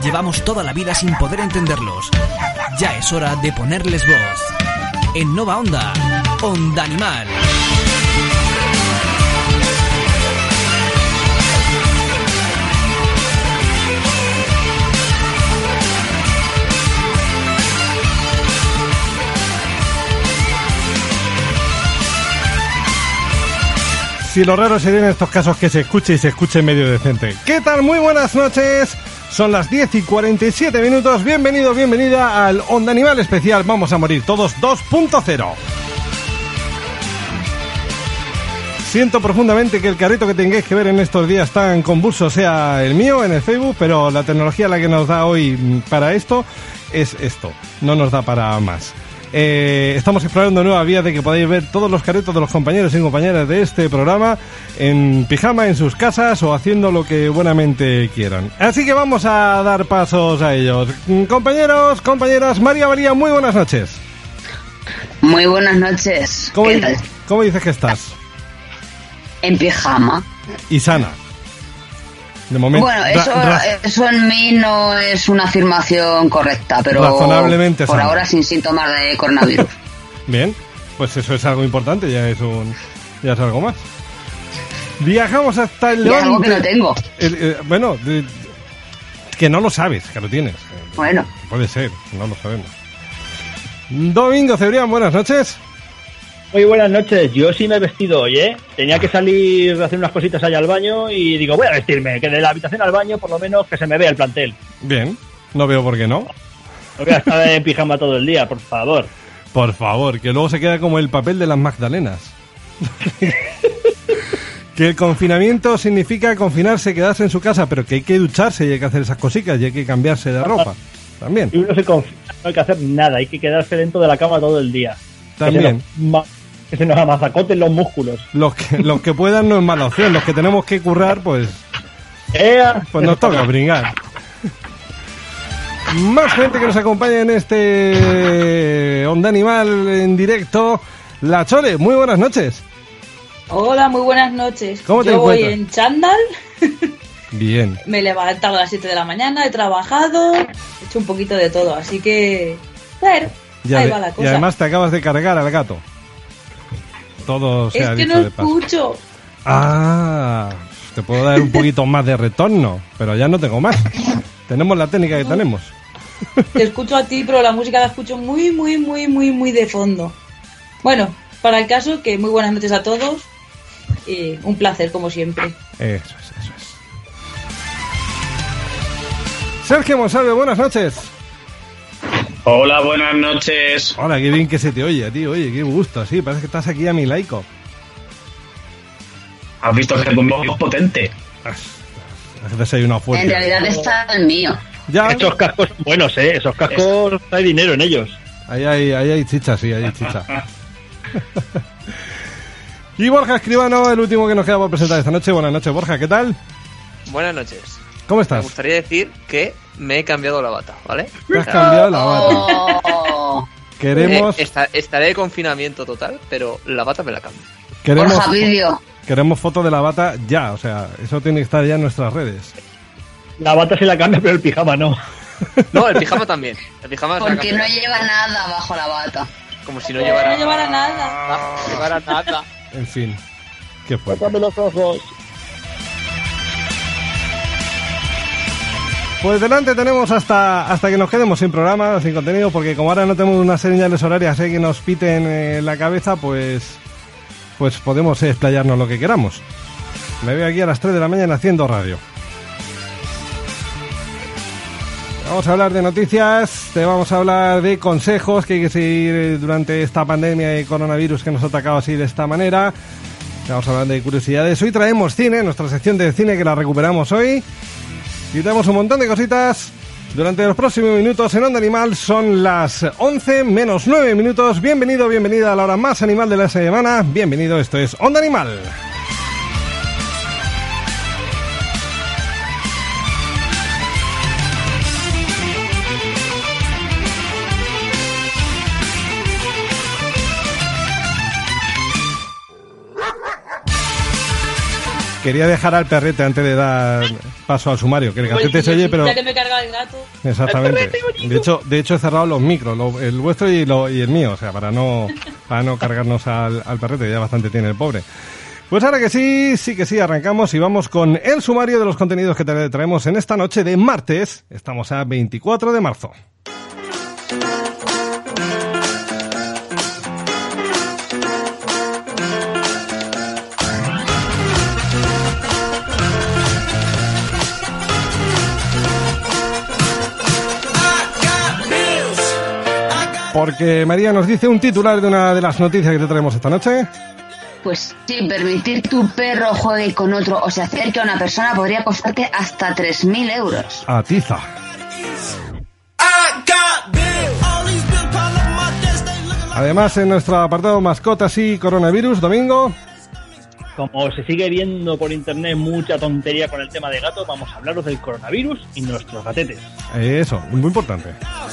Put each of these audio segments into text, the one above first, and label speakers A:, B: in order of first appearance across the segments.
A: llevamos toda la vida sin poder entenderlos. Ya es hora de ponerles voz. En Nova Onda, Onda Animal.
B: Si lo raro sería en estos casos que se escuche y se escuche medio decente. ¿Qué tal? Muy buenas noches. Son las 10:47 minutos. Bienvenido, bienvenida al Onda Animal especial Vamos a morir todos 2.0. Siento profundamente que el careto que tengáis que ver en estos días tan convulsos sea el mío en el Facebook, pero la tecnología la que nos da hoy para esto es esto. No nos da para más. Estamos explorando nuevas vías de que podáis ver todos los caretos de los compañeros y compañeras de este programa en pijama, en sus casas o haciendo lo que buenamente quieran. Así que vamos a dar pasos a ellos. Compañeros, compañeras, María, muy buenas noches.
C: Muy buenas noches.
B: ¿Cómo dices que estás?
C: En pijama.
B: Y sana. De momento,
C: bueno, eso en mí no es una afirmación correcta, pero
B: razonablemente
C: por
B: sana.
C: ahora sin síntomas de coronavirus.
B: Bien, pues eso es algo importante, ya es algo más. Viajamos hasta el Levante.
C: Y algo que no tengo.
B: Bueno, que no lo sabes, que lo tienes.
C: Bueno.
B: Puede ser, no lo sabemos. Domingo Cebrián, buenas noches.
D: Muy buenas noches, yo sí me he vestido hoy, ¿eh? Tenía que salir a hacer unas cositas allá al baño y digo, voy a vestirme, que de la habitación al baño por lo menos que se me vea el plantel.
B: Bien, no veo por qué no.
D: No voy a estar en pijama todo el día, por favor.
B: Por favor, que luego se queda como el papel de las Magdalenas. Que el confinamiento significa confinarse, quedarse en su casa, pero que hay que ducharse y hay que hacer esas cositas y hay que cambiarse de ropa. También.
D: Y uno se confina, no hay que hacer nada, hay que quedarse dentro de la cama todo el día.
B: También.
D: Que se nos amazacoten los músculos.
B: Los que puedan no es mala opción, los que tenemos que currar, pues nos toca brincar. Más gente que nos acompaña en este Onda Animal en directo. La Chole, muy buenas noches.
E: Hola, muy buenas noches.
B: ¿Cómo te
E: Yo
B: encuentras?
E: voy en chándal.
B: Bien.
E: Me he levantado a las 7 de la mañana, he trabajado, he hecho un poquito de todo, así que... Bueno, ahí va la cosa.
B: Y además te acabas de cargar al gato. Todo se ha
E: es que
B: dicho
E: no
B: de paso.
E: escucho.
B: Ah, te puedo dar un poquito más de retorno, pero ya no tengo más. Tenemos la técnica que tenemos.
E: Te escucho a ti, pero la música la escucho muy, muy, muy, muy, muy de fondo. Bueno, para el caso, que muy buenas noches a todos y un placer, como siempre.
B: Eso es. Sergio Monsalve, buenas noches.
F: Hola, buenas noches.
B: Hola, qué bien que se te oye, tío. Oye, qué gusto, sí, parece que estás aquí a mi laico.
F: ¿Has visto que tu voz es potente?
B: Has desayunado fuerte.
C: En realidad está el mío.
B: Ya.
D: Esos cascos son buenos, ¿eh? Esos cascos hay dinero en ellos.
B: Ahí hay chicha, sí, hay chicha. Y Borja Escribano, el último que nos queda por presentar esta noche. Buenas noches, Borja, ¿qué tal?
G: Buenas noches.
B: ¿Cómo estás?
G: Me gustaría decir que me he cambiado la bata, ¿vale?
B: Te has cambiado la bata.
C: Oh.
B: Queremos...
G: Estaré de confinamiento total, pero la bata me la cambio.
C: Borja, vídeo.
B: Queremos foto de la bata ya, o sea, eso tiene que estar ya en nuestras redes.
D: La bata se la cambia, pero el pijama no.
G: No, el pijama también. El pijama
C: Porque no lleva nada bajo la bata.
G: Como si no llevara...
E: No llevara nada.
G: No llevara nada.
B: En fin, qué fuerte.
D: Tócame los ojos.
B: Pues delante tenemos hasta que nos quedemos sin programa, sin contenido, porque como ahora no tenemos unas señales horarias que nos piten la cabeza, pues podemos explayarnos lo que queramos. Me veo aquí a las 3 de la mañana haciendo radio. Vamos a hablar de noticias, te vamos a hablar de consejos que hay que seguir durante esta pandemia de coronavirus que nos ha atacado así de esta manera. Vamos a hablar de curiosidades. Hoy traemos cine, nuestra sección de cine que la recuperamos hoy. Y tenemos un montón de cositas durante los próximos minutos en Onda Animal. Son las 11 menos 9 minutos. Bienvenido, bienvenida a la hora más animal de la semana. Bienvenido, esto es Onda Animal. Quería dejar al perrete antes de dar paso al sumario, que el gatete se oye, pero...
E: Ya que me carga el gato.
B: Exactamente. De hecho he cerrado los micros, el vuestro y el mío, o sea, para no cargarnos al perrete, ya bastante tiene el pobre. Pues ahora que sí, arrancamos y vamos con el sumario de los contenidos que te traemos en esta noche de martes. Estamos a 24 de marzo. Porque María nos dice un titular de una de las noticias que te traemos esta noche.
C: Pues sí, permitir que tu perro juegue con otro o se acerque a una persona podría costarte hasta 3.000 euros.
B: Atiza. Además, en nuestro apartado mascotas y coronavirus, Domingo.
D: Como se sigue viendo por internet mucha tontería con el tema de gatos, vamos a hablaros del coronavirus y nuestros gatetes.
B: Eso, muy importante.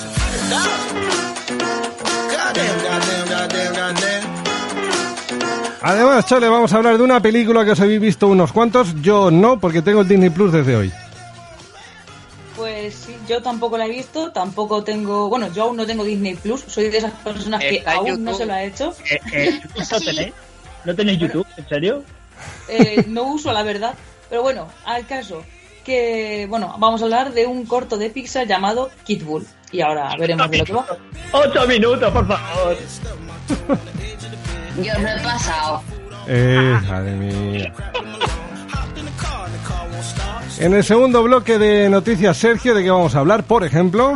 B: Además, Chole, vamos a hablar de una película que os habéis visto unos cuantos. Yo no, porque tengo el Disney Plus desde hoy.
E: Pues sí, yo tampoco la he visto, tampoco tengo... Bueno, yo aún no tengo Disney Plus, soy de esas personas que aún YouTube. No se lo ha hecho.
D: ¿No tenéis YouTube? ¿En serio?
E: No uso, la verdad. Pero bueno, al caso, que... Bueno, vamos a hablar de un corto de Pixar llamado Kid Bull. Y ahora veremos de lo que va.
D: 8 minutos, por favor.
C: Yo me he pasado.
B: Madre mía. En el segundo bloque de noticias, Sergio, ¿de qué vamos a hablar? Por ejemplo,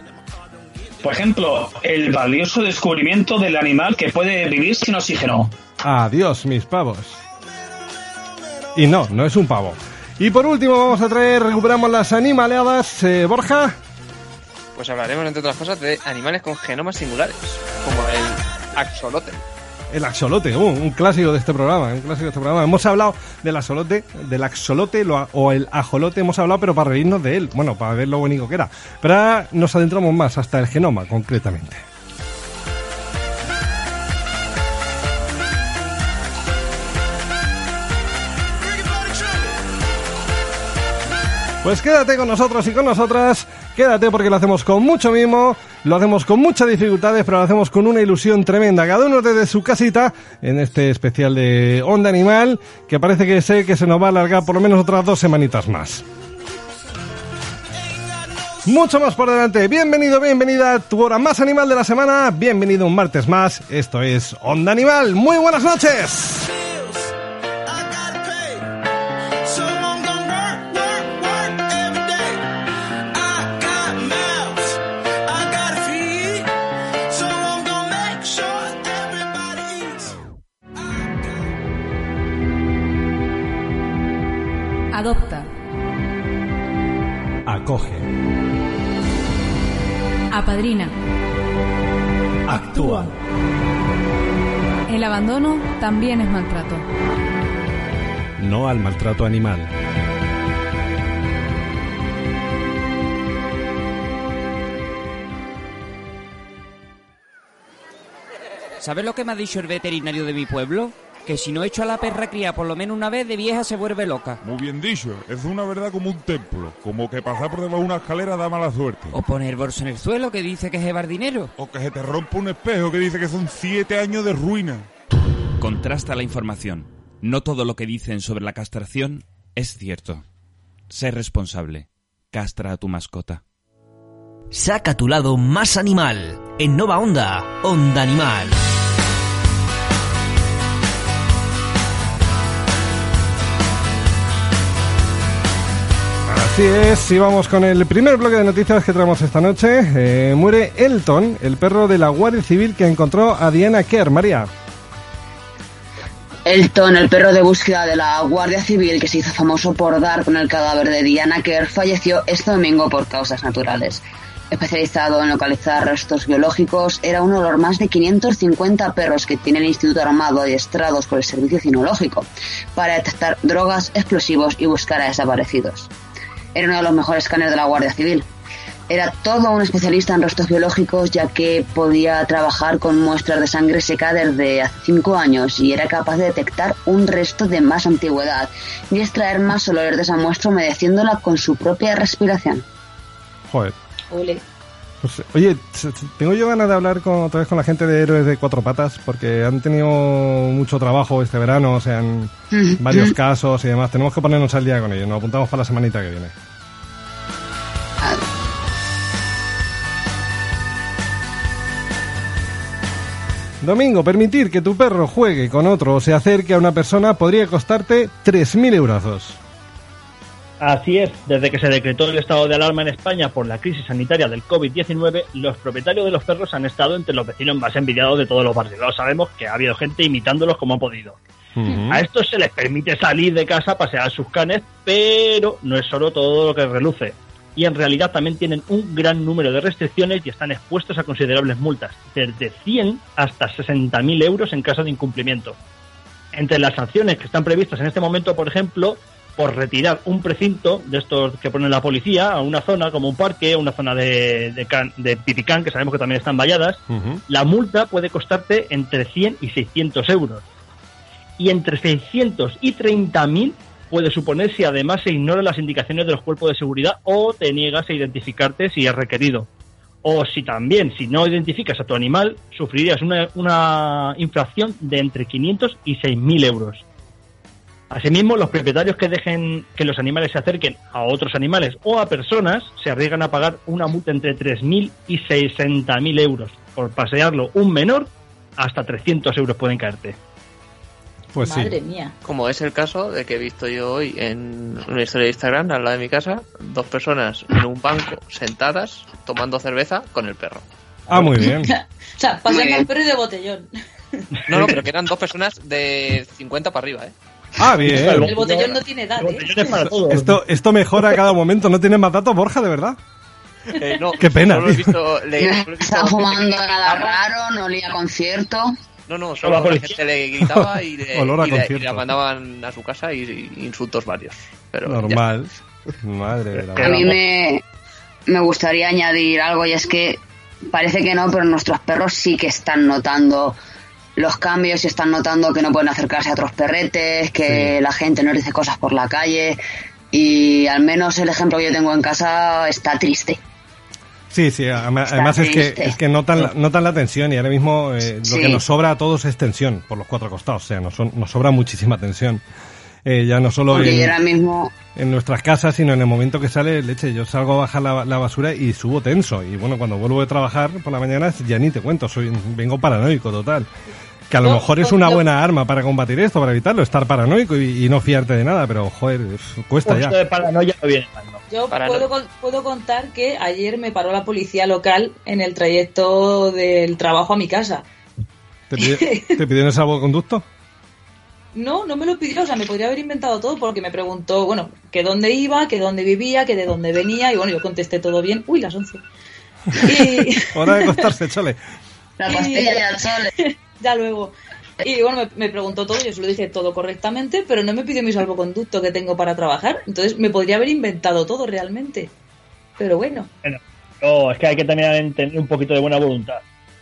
F: el valioso descubrimiento del animal que puede vivir sin oxígeno.
B: Adiós, mis pavos. Y no es un pavo. Y por último recuperamos las animaleadas, Borja.
G: Pues hablaremos, entre otras cosas, de animales con genomas singulares, como el axolote.
B: El axolote, un clásico de este programa, Hemos hablado del axolote, o el ajolote, hemos hablado, pero para reírnos de él, bueno, para ver lo bonito que era. Pero ahora nos adentramos más, hasta el genoma, concretamente. Pues quédate con nosotros y con nosotras, quédate porque lo hacemos con mucho mimo, lo hacemos con muchas dificultades, pero lo hacemos con una ilusión tremenda, cada uno desde su casita, en este especial de Onda Animal, que parece que se nos va a alargar por lo menos otras 2 semanitas más. Mucho más por delante, bienvenida a tu hora más animal de la semana, bienvenido un martes más, esto es Onda Animal, muy buenas noches.
H: Adopta.
B: Acoge.
H: Apadrina.
B: Actúa.
H: El abandono también es maltrato.
B: No al maltrato animal.
I: ¿Sabes lo que me ha dicho el veterinario de mi pueblo? Que si no echo a la perra cría por lo menos una vez, de vieja se vuelve loca.
J: Muy bien dicho, es una verdad como un templo, como que pasar por debajo de una escalera da mala suerte.
I: O poner bolso en el suelo, que dice que es llevar dinero.
J: O que se te rompa un espejo, que dice que son 7 años de ruina.
K: Contrasta la información. No todo lo que dicen sobre la castración es cierto. Sé responsable. Castra a tu mascota.
A: Saca tu lado más animal. En Nova Onda, Onda Animal.
B: Así es, y vamos con el primer bloque de noticias que traemos esta noche. Muere Elton, el perro de la Guardia Civil que encontró a Diana Kerr. María.
C: Elton, el perro de búsqueda de la Guardia Civil que se hizo famoso por dar con el cadáver de Diana Kerr, falleció este domingo por causas naturales. Especializado en localizar restos biológicos, era uno de los más de 550 perros que tiene el Instituto Armado adiestrados por el Servicio Cinológico para detectar drogas, explosivos y buscar a desaparecidos. Era uno de los mejores escáneres de la Guardia Civil. Era todo un especialista en restos biológicos, ya que podía trabajar con muestras de sangre seca desde hace 5 años y era capaz de detectar un resto de más antigüedad y extraer más olores de esa muestra humedeciéndola con su propia respiración.
B: Joder.
E: Ole.
B: Pues, oye, tengo yo ganas de hablar otra vez con la gente de Héroes de Cuatro Patas, porque han tenido mucho trabajo este verano, o sea, en varios casos y demás. Tenemos que ponernos al día con ellos. Nos apuntamos para la semanita que viene. Domingo, permitir que tu perro juegue con otro o se acerque a una persona podría costarte 3.000 euros.
D: Así es, desde que se decretó el estado de alarma en España por la crisis sanitaria del COVID-19, los propietarios de los perros han estado entre los vecinos más envidiados de todos los barrios. Lo sabemos que ha habido gente imitándolos como ha podido. A estos se les permite salir de casa, pasear a sus canes, pero no es solo todo lo que reluce. Y en realidad también tienen un gran número de restricciones y están expuestos a considerables multas, desde 100 hasta 60.000 euros en caso de incumplimiento. Entre las sanciones que están previstas en este momento, por ejemplo, por retirar un precinto de estos que pone la policía a una zona como un parque, una zona de pipicán, que sabemos que también están valladas, la multa puede costarte entre 100 y 600 euros. Y entre 600 y 30.000 puede suponer si además se ignoran las indicaciones de los cuerpos de seguridad o te niegas a identificarte si es requerido. O si no identificas a tu animal, sufrirías una infracción de entre 500 y 6.000 euros. Asimismo, los propietarios que dejen que los animales se acerquen a otros animales o a personas se arriesgan a pagar una multa entre 3.000 y 60.000 euros. Por pasearlo un menor, hasta 300 euros pueden caerte.
B: Pues sí.
E: Madre mía.
G: Como es el caso de que he visto yo hoy en una historia de Instagram al lado de mi casa, 2 personas en un banco sentadas tomando cerveza con el perro.
B: Ah, muy bien.
E: O sea, paseando al perro y de botellón.
G: No, pero que eran 2 personas de 50 para arriba, ¿eh?
B: Ah, bien.
E: El botellón no tiene edad,
B: Esto mejora a cada momento. ¿No tienes más datos, Borja, de verdad?
G: No,
B: qué pena.
G: Solo he visto,
C: Estaba fumando nada raro, no olía a concierto.
G: No, solo la gente le gritaba y le mandaban a su casa y insultos varios. Pero
B: normal. Madre de la
C: A mí me gustaría añadir algo, y es que parece que no, pero nuestros perros sí que están notando los cambios y están notando que no pueden acercarse a otros perretes, que la gente no dice cosas por la calle, y al menos el ejemplo que yo tengo en casa está triste.
B: Sí, además es que notan la tensión, y ahora mismo lo que nos sobra a todos es tensión por los 4 costados, o sea, nos sobra muchísima tensión. Ya no solo en nuestras casas, sino en el momento que sale leche. Yo salgo a bajar la basura y subo tenso, y bueno, cuando vuelvo de trabajar por la mañana ya ni te cuento, vengo paranoico total. Que a lo mejor es una buena arma para combatir esto, para evitarlo, estar paranoico y no fiarte de nada, pero joder, cuesta ya.
D: De paranoia no viene mal, ¿no?
E: Yo puedo contar que ayer me paró la policía local en el trayecto del trabajo a mi casa.
B: ¿Te pidieron salvoconducto?
E: No me lo pidió, o sea, me podría haber inventado todo, porque me preguntó, bueno, que dónde iba, que dónde vivía, que de dónde venía, y bueno, yo contesté todo bien. Uy, las 11.
B: Hora de acostarse, chole.
C: La pastilla ya, chole.
E: Ya luego. Y bueno, me preguntó todo, yo se lo dije todo correctamente, pero no me pidió mi salvoconducto que tengo para trabajar. Entonces me podría haber inventado todo realmente. Pero bueno.
D: No, es que hay que también tener un poquito de buena voluntad.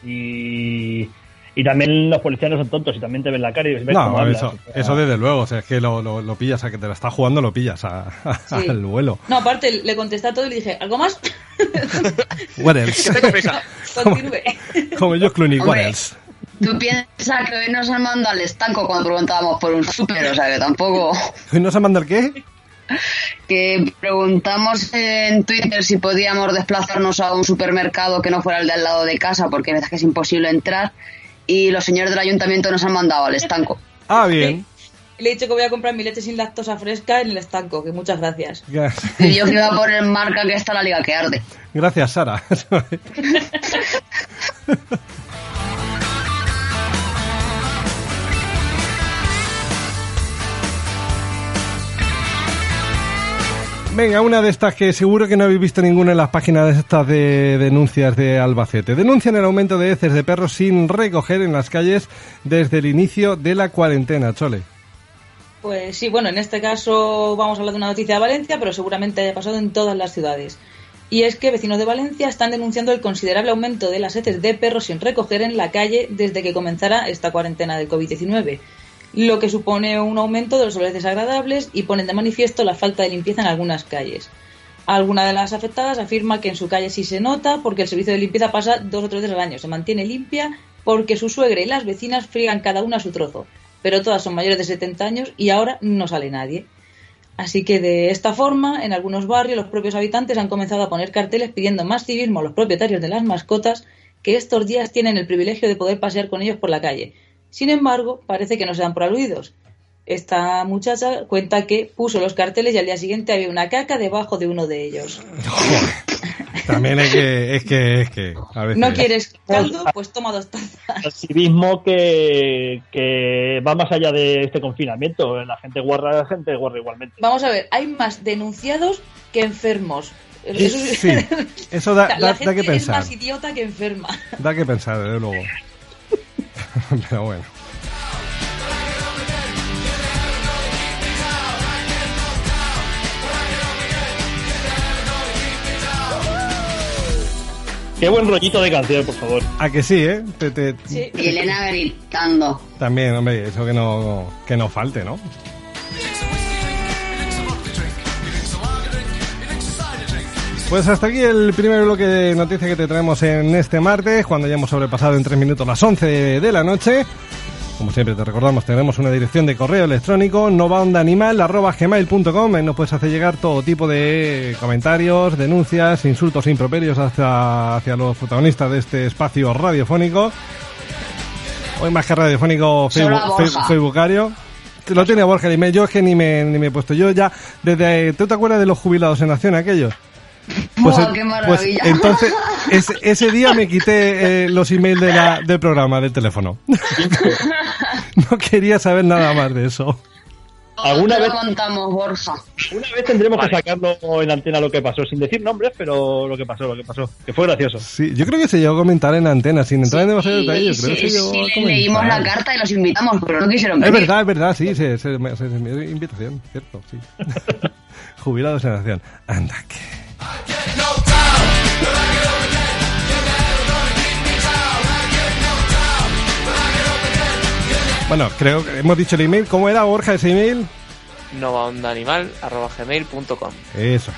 D: Y también los policías no son tontos y también te ven la cara y ves cómo hablas.
B: Eso desde luego, o sea, es que lo pillas, a que te la está jugando, lo pillas al vuelo.
E: No, aparte, le contesté a todo y le dije, ¿algo más?
B: What else?
E: Continúe.
B: Como yo, Clooney, what else?
C: Tú piensas que hoy nos han mandado al estanco cuando preguntábamos por un súper, o sea que tampoco...
B: ¿Hoy nos han mandado el qué?
C: Que preguntamos en Twitter si podíamos desplazarnos a un supermercado que no fuera el de al lado de casa, porque a veces que es imposible entrar, y los señores del ayuntamiento nos han mandado al estanco.
B: Ah, bien.
E: Le he dicho que voy a comprar mi leche sin lactosa fresca en el estanco, que muchas gracias.
C: Y yo que iba a poner marca que está la liga que arde.
B: Gracias, Sara. Venga, una de estas que seguro que no habéis visto ninguna en las páginas estas de denuncias de Albacete. Denuncian el aumento de heces de perros sin recoger en las calles desde el inicio de la cuarentena, Chole.
E: Pues sí, bueno, en este caso vamos a hablar de una noticia de Valencia, pero seguramente haya pasado en todas las ciudades. Y es que vecinos de Valencia están denunciando el considerable aumento de las heces de perros sin recoger en la calle desde que comenzara esta cuarentena del COVID-19, lo que supone un aumento de los olores desagradables y ponen de manifiesto la falta de limpieza en algunas calles. Alguna de las afectadas afirma que en su calle sí se nota porque el servicio de limpieza pasa 2 o 3 veces al año, se mantiene limpia porque su suegra y las vecinas friegan cada una a su trozo, pero todas son mayores de 70 años y ahora no sale nadie. Así que de esta forma, en algunos barrios los propios habitantes han comenzado a poner carteles pidiendo más civismo a los propietarios de las mascotas que estos días tienen el privilegio de poder pasear con ellos por la calle. Sin embargo, parece que no se dan por aludidos. Esta muchacha cuenta que puso los carteles y al día siguiente había una caca debajo de uno de ellos.
B: También es que a veces...
E: ¿No quieres caldo? Pues toma 2 tazas.
D: El civismo que va más allá de este confinamiento. La gente guarra igualmente.
E: Vamos a ver, hay más denunciados que enfermos.
B: Sí, eso da que pensar.
E: Es más idiota que enferma.
B: Da que pensar, desde luego. Pero bueno.
D: Qué buen rollito de canción, por favor.
B: ¿A que sí, eh?
C: Sí. Y Elena gritando.
B: También, hombre, eso que no falte, ¿no? Pues hasta aquí el primer bloque de noticias que te traemos en este martes, cuando ya hemos sobrepasado en 3 minutos las 11 de la noche. Como siempre te recordamos, tenemos una dirección de correo electrónico novaondaanimal@gmail.com. Ahí nos puedes hacer llegar todo tipo de comentarios, denuncias, insultos, improperios hacia los protagonistas de este espacio radiofónico. Hoy más que radiofónico, facebookario. Lo tiene Borja el email, yo es que ni me he puesto. Yo ya, desde... ¿Tú te acuerdas de los jubilados en acción aquellos? Pues,
C: ¡Qué maravilla!
B: Pues entonces, ese día me quité los emails del programa, del teléfono. No quería saber nada más de eso.
C: ¿Alguna vez contamos, Borja?
D: Una vez tendremos que sacarlo en antena lo que pasó, sin decir nombres, pero lo que pasó, que fue gracioso.
B: Sí, yo creo que se llegó a comentar en antena, sin entrar en demasiado detalle. Yo creo que se llegó a comentar.
C: Leímos la carta y los invitamos, pero no quisieron venir.
B: Es verdad, sí, se envió invitación, cierto, sí. Jubilados en acción. Anda que... Bueno, creo que hemos dicho el email. ¿Cómo era, Borja, ese email?
G: novaondaanimal@gmail.com.
B: Eso.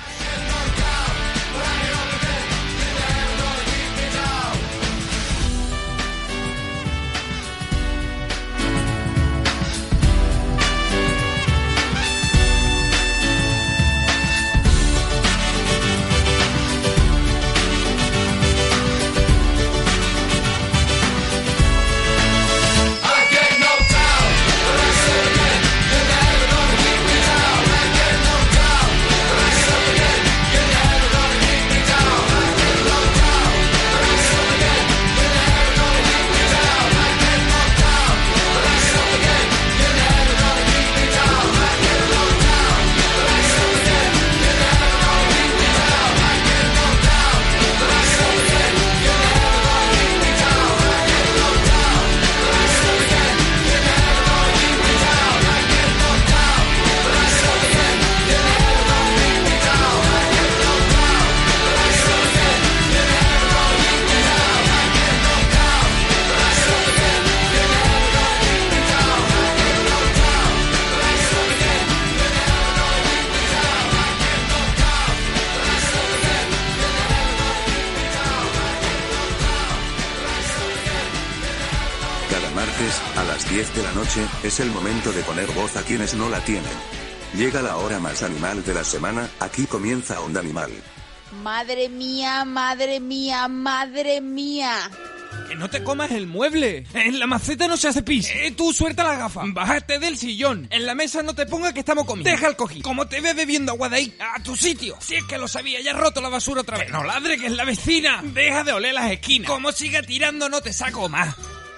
L: A las 10 de la noche, es el momento de poner voz a quienes no la tienen. Llega la hora más animal de la semana, aquí comienza Onda Animal.
M: Madre mía, madre mía, madre mía.
I: ¡Que no te comas el mueble! En la maceta no se hace pis. Tú suelta la gafa. Bájate del sillón. En la mesa no te pongas que estamos comiendo. Deja el cojín. Como te ves bebiendo agua de ahí, a tu sitio. Si es que lo sabía, ya has roto la basura otra vez. Que no ladre, que es la vecina. Deja de oler las esquinas. Como siga tirando, no te saco más.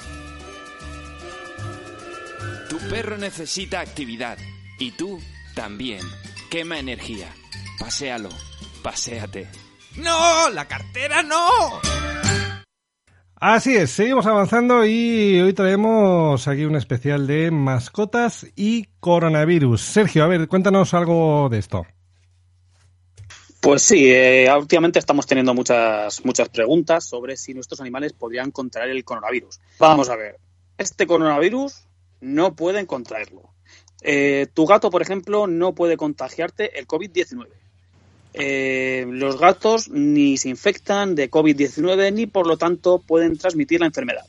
N: Tu perro necesita actividad. Y tú también. Quema energía. Paséalo. Paséate.
I: ¡No! ¡La cartera no!
B: Así es, seguimos avanzando y hoy traemos aquí un especial de mascotas y coronavirus. Sergio, a ver, cuéntanos algo de esto.
F: Pues sí, últimamente estamos teniendo muchas preguntas sobre si nuestros animales podrían contraer el coronavirus. Vamos a ver, este coronavirus no pueden contraerlo. Tu gato, por ejemplo, no puede contagiarte el COVID-19. Los gatos ni se infectan de COVID-19 ni, por lo tanto, pueden transmitir la enfermedad.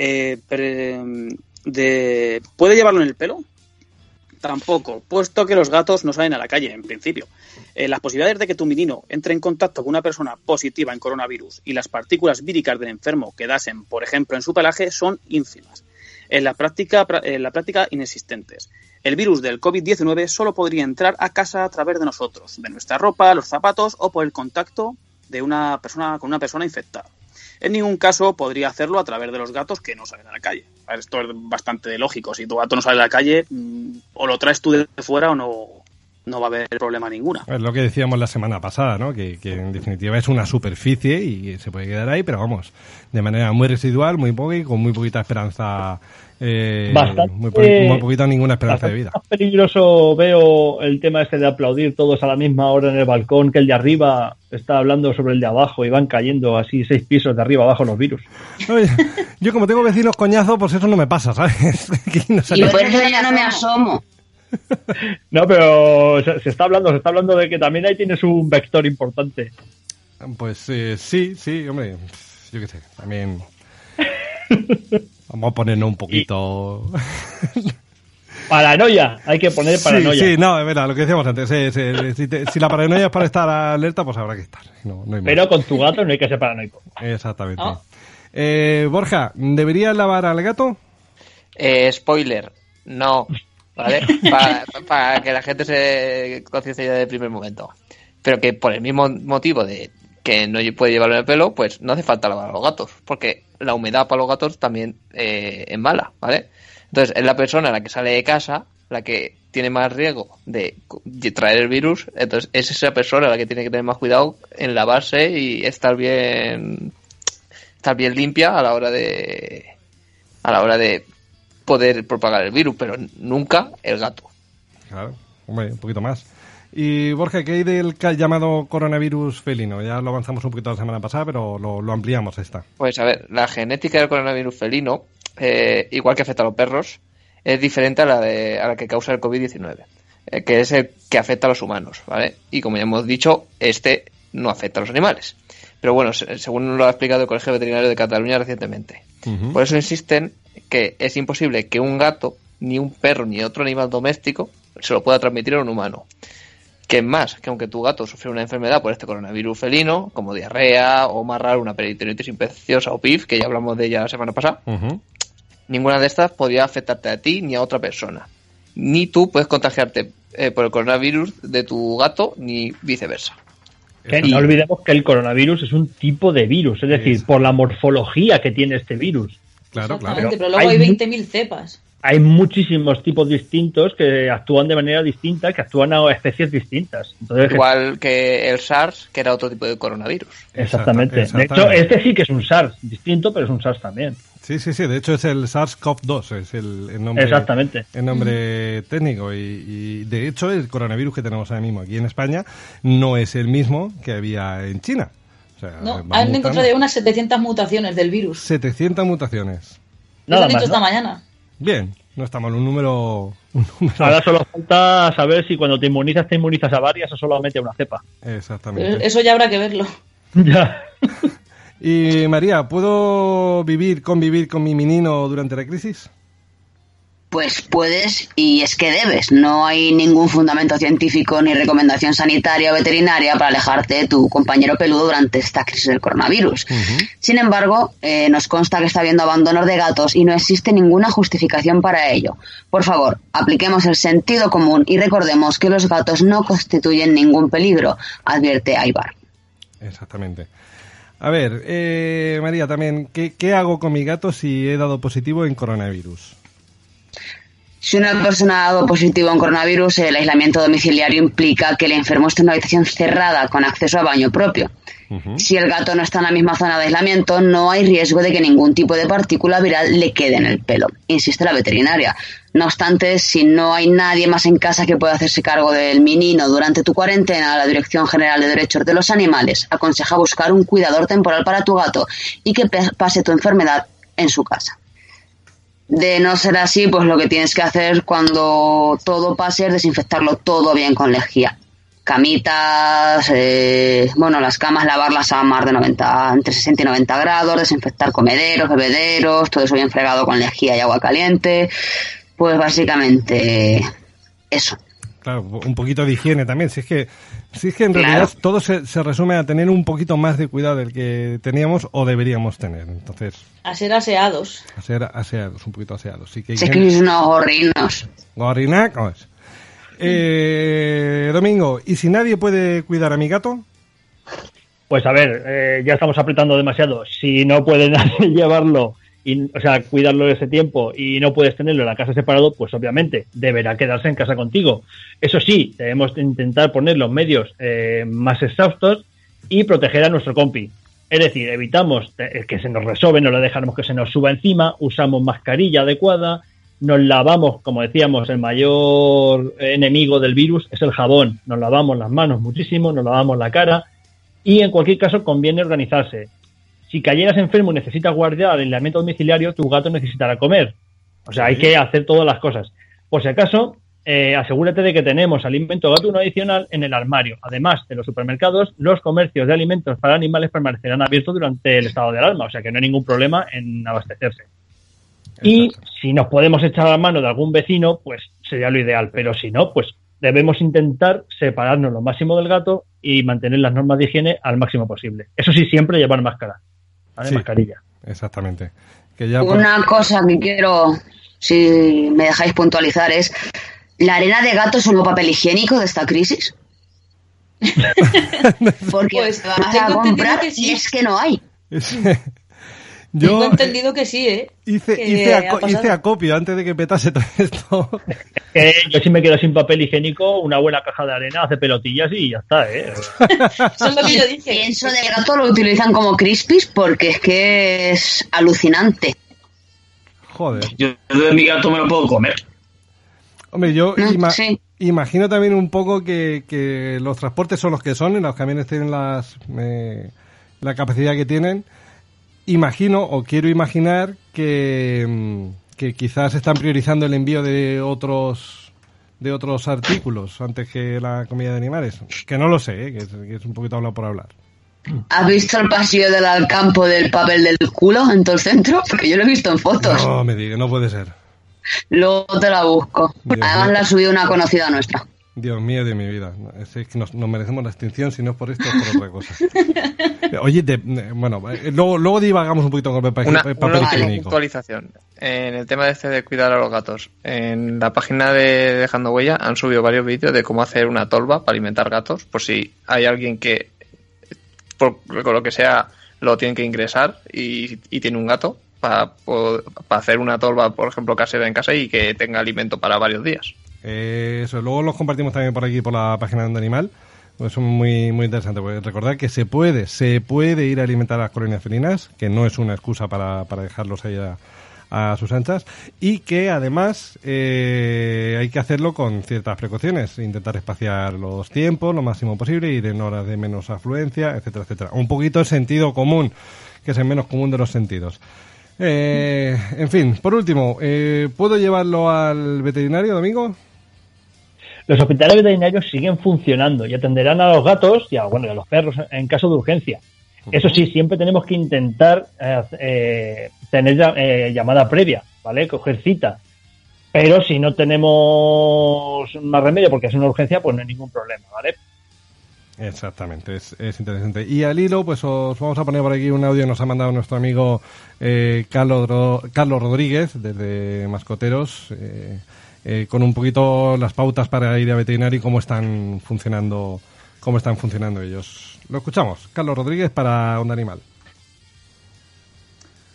F: ¿Puede llevarlo en el pelo? Tampoco, puesto que los gatos no salen a la calle, en principio. Las posibilidades de que tu menino entre en contacto con una persona positiva en coronavirus y las partículas víricas del enfermo quedasen, por ejemplo, en su pelaje, son ínfimas. En la práctica inexistentes. El virus del COVID-19 solo podría entrar a casa a través de nosotros, de nuestra ropa, los zapatos o por el contacto de una persona con una persona infectada. En ningún caso podría hacerlo a través de los gatos que no salen a la calle. Esto es bastante lógico. Si tu gato no sale a la calle, o lo traes tú de fuera o no va a haber problema ninguna.
B: Es lo que decíamos la semana pasada, ¿no? Que en definitiva es una superficie y se puede quedar ahí, pero vamos, de manera muy residual, muy poca y con muy poquita esperanza, muy poquita ninguna esperanza de vida.
D: Más peligroso veo el tema este de aplaudir todos a la misma hora en el balcón, que el de arriba está hablando sobre el de abajo y van cayendo así 6 pisos de arriba abajo los virus.
B: Oye, yo como tengo vecinos coñazos, pues eso no me pasa, ¿sabes?
C: Y por eso ya no me asomo.
D: No, pero se está hablando de que también ahí tienes un vector importante.
B: Pues sí, hombre, yo qué sé, también vamos a ponernos un poquito...
D: Paranoia, hay que poner paranoia.
B: Sí, no, es verdad, lo que decíamos antes, si la paranoia es para estar alerta, pues habrá que estar. No hay
D: pero con tu gato no hay que ser paranoico.
B: Exactamente. ¿Oh? Borja, ¿deberías lavar al gato?
G: Spoiler, no. ¿Vale? Para que la gente se conciencie del primer momento. Pero que por el mismo motivo de que no puede llevarlo en el pelo, pues no hace falta lavar a los gatos, porque la humedad para los gatos también es mala, ¿vale? Entonces es la persona la que sale de casa la que tiene más riesgo de traer el virus, entonces es esa persona la que tiene que tener más cuidado en lavarse y estar bien limpia a la hora de poder propagar el virus, pero nunca el gato.
B: Claro, hombre, un poquito más. Y Borja, ¿qué hay del llamado coronavirus felino? Ya lo avanzamos un poquito la semana pasada, pero lo ampliamos esta.
G: Pues a ver, la genética del coronavirus felino, igual que afecta a los perros, es diferente a la que causa el COVID-19, que es el que afecta a los humanos, ¿vale? Y como ya hemos dicho, este no afecta a los animales. Pero bueno, según lo ha explicado el Colegio Veterinario de Cataluña recientemente. Uh-huh. Por eso insisten que es imposible que un gato, ni un perro, ni otro animal doméstico se lo pueda transmitir a un humano. Que es más, que aunque tu gato sufre una enfermedad por este coronavirus felino, como diarrea o más raro una peritonitis infecciosa o PIF, que ya hablamos de ella la semana pasada, uh-huh, ninguna de estas podría afectarte a ti ni a otra persona. Ni tú puedes contagiarte por el coronavirus de tu gato, ni viceversa.
D: No olvidemos que el coronavirus es un tipo de virus, es decir, por la morfología que tiene este virus.
B: Claro.
E: Pero luego hay 20.000 cepas.
D: Hay muchísimos tipos distintos que actúan de manera distinta, que actúan a especies distintas. Entonces,
G: igual que el SARS, que era otro tipo de coronavirus.
D: Exactamente. De hecho, este sí que es un SARS, distinto, pero es un SARS también.
B: Sí. De hecho, es el SARS-CoV-2, es el nombre.
D: Exactamente.
B: El nombre técnico. Y de hecho, el coronavirus que tenemos ahora mismo aquí en España no es el mismo que había en China. O sea,
E: no, han encontrado ya unas 700 mutaciones del virus.
B: 700 mutaciones.
E: Lo han dicho esta mañana.
B: Bien, no está mal, un número...
D: Ahora solo falta saber si cuando te inmunizas a varias o solamente a una cepa.
B: Exactamente.
E: Pero eso ya habrá que verlo.
D: Ya.
B: Y María, ¿puedo convivir con mi menino durante la crisis?
C: Pues puedes y es que debes. No hay ningún fundamento científico ni recomendación sanitaria o veterinaria para alejarte de tu compañero peludo durante esta crisis del coronavirus. Uh-huh. Sin embargo, nos consta que está habiendo abandonos de gatos y no existe ninguna justificación para ello. Por favor, apliquemos el sentido común y recordemos que los gatos no constituyen ningún peligro, advierte Aybar.
B: Exactamente. A ver, María, también, ¿qué hago con mi gato si he dado positivo en coronavirus?
C: Si una persona ha dado positivo en coronavirus, el aislamiento domiciliario implica que el enfermo esté en una habitación cerrada con acceso a baño propio. Si el gato no está en la misma zona de aislamiento, no hay riesgo de que ningún tipo de partícula viral le quede en el pelo, insiste la veterinaria. No obstante, si no hay nadie más en casa que pueda hacerse cargo del menino durante tu cuarentena, la Dirección General de Derechos de los Animales aconseja buscar un cuidador temporal para tu gato y que pase tu enfermedad en su casa. De no ser así, pues lo que tienes que hacer cuando todo pase es desinfectarlo todo bien con lejía. Camitas, las camas, lavarlas a más de entre 60 y 90 grados, desinfectar comederos, bebederos, todo eso bien fregado con lejía y agua caliente. Pues básicamente eso.
B: Claro, un poquito de higiene también. Si es que en realidad todo se resume a tener un poquito más de cuidado del que teníamos o deberíamos tener. Entonces,
E: a ser aseados.
B: A ser aseados, un poquito aseados. Sí que
C: es que sois unos gorrinos.
B: Gorrinacos. Domingo, ¿y si nadie puede cuidar a mi gato?
D: Pues a ver, ya estamos apretando demasiado. Si no puede nadie llevarlo, cuidarlo ese tiempo y no puedes tenerlo en la casa separado, pues obviamente deberá quedarse en casa contigo. Eso sí, debemos intentar poner los medios más exhaustos y proteger a nuestro compi. Es decir, evitamos que se nos resobe, no le dejamos que se nos suba encima, usamos mascarilla adecuada, nos lavamos, como decíamos, el mayor enemigo del virus es el jabón. Nos lavamos las manos muchísimo, nos lavamos la cara y en cualquier caso conviene organizarse. Si cayeras enfermo y necesitas guardar el aislamiento domiciliario, tu gato necesitará comer. O sea, hay que hacer todas las cosas. Por si acaso, asegúrate de que tenemos alimento gatuno adicional en el armario. Además de los supermercados, los comercios de alimentos para animales permanecerán abiertos durante el estado de alarma. O sea, que no hay ningún problema en abastecerse. Y si nos podemos echar la mano de algún vecino, pues sería lo ideal. Pero si no, pues debemos intentar separarnos lo máximo del gato y mantener las normas de higiene al máximo posible. Eso sí, siempre llevar máscara. ¿Vale? Sí, mascarilla.
B: Exactamente.
C: Una cosa que quiero, si me dejáis puntualizar, es ¿la arena de gato es un nuevo papel higiénico de esta crisis? Porque
E: pues,
C: vas a comprar y es que no hay.
B: Yo
E: tengo entendido que sí, ¿eh?
B: Hice acopio antes de que petase todo esto.
D: Yo si me quedo sin papel higiénico, una buena caja de arena hace pelotillas y ya está, ¿eh?
E: Eso es lo que yo dije.
C: Pienso de gato lo utilizan como crispies porque es que es alucinante.
B: Joder.
F: Yo de mi gato me lo puedo comer.
B: Hombre, yo imagino también un poco que los transportes son los que son y los camiones tienen la capacidad que tienen. Imagino o quiero imaginar que quizás están priorizando el envío de otros artículos antes que la comida de animales. Que no lo sé, que es un poquito hablar por hablar.
C: ¿Has visto el pasillo del campo del papel del culo en todo el centro? Porque yo lo he visto en fotos.
B: No me digas, no puede ser.
C: Luego te la busco. Además la ha subido una conocida nuestra.
B: Dios mío de mi vida. Es que nos merecemos la extinción, si no es por esto, es por otra cosa. Oye, luego divagamos un poquito con el papel higiénico.
G: Una actualización. En el tema de cuidar a los gatos. En la página de Dejando Huella han subido varios vídeos de cómo hacer una tolva para alimentar gatos, por si hay alguien que, por lo que sea, lo tiene que ingresar y tiene un gato, para hacer una tolva, por ejemplo, casera en casa y que tenga alimento para varios días.
B: Eso, luego los compartimos también por aquí, por la página de Onda Animal. Es muy, muy interesante. Recordad que se puede ir a alimentar a las colonias felinas, que no es una excusa para dejarlos ahí a sus anchas, y que además hay que hacerlo con ciertas precauciones, intentar espaciar los tiempos lo máximo posible, ir en horas de menos afluencia, etcétera, etcétera. Un poquito de sentido común, que es el menos común de los sentidos. En fin, por último, ¿puedo llevarlo al veterinario, Domingo?
D: Los hospitales veterinarios siguen funcionando y atenderán a los gatos y a los perros en caso de urgencia. Eso sí, siempre tenemos que intentar tener llamada previa, ¿vale? Coger cita. Pero si no tenemos más remedio porque es una urgencia, pues no hay ningún problema, ¿vale?
B: Exactamente, es interesante. Y al hilo, pues os vamos a poner por aquí un audio que nos ha mandado nuestro amigo Carlos Rodríguez, desde Mascoteros, con un poquito las pautas para ir a veterinario y cómo están funcionando ellos. Lo escuchamos, Carlos Rodríguez para Onda Animal.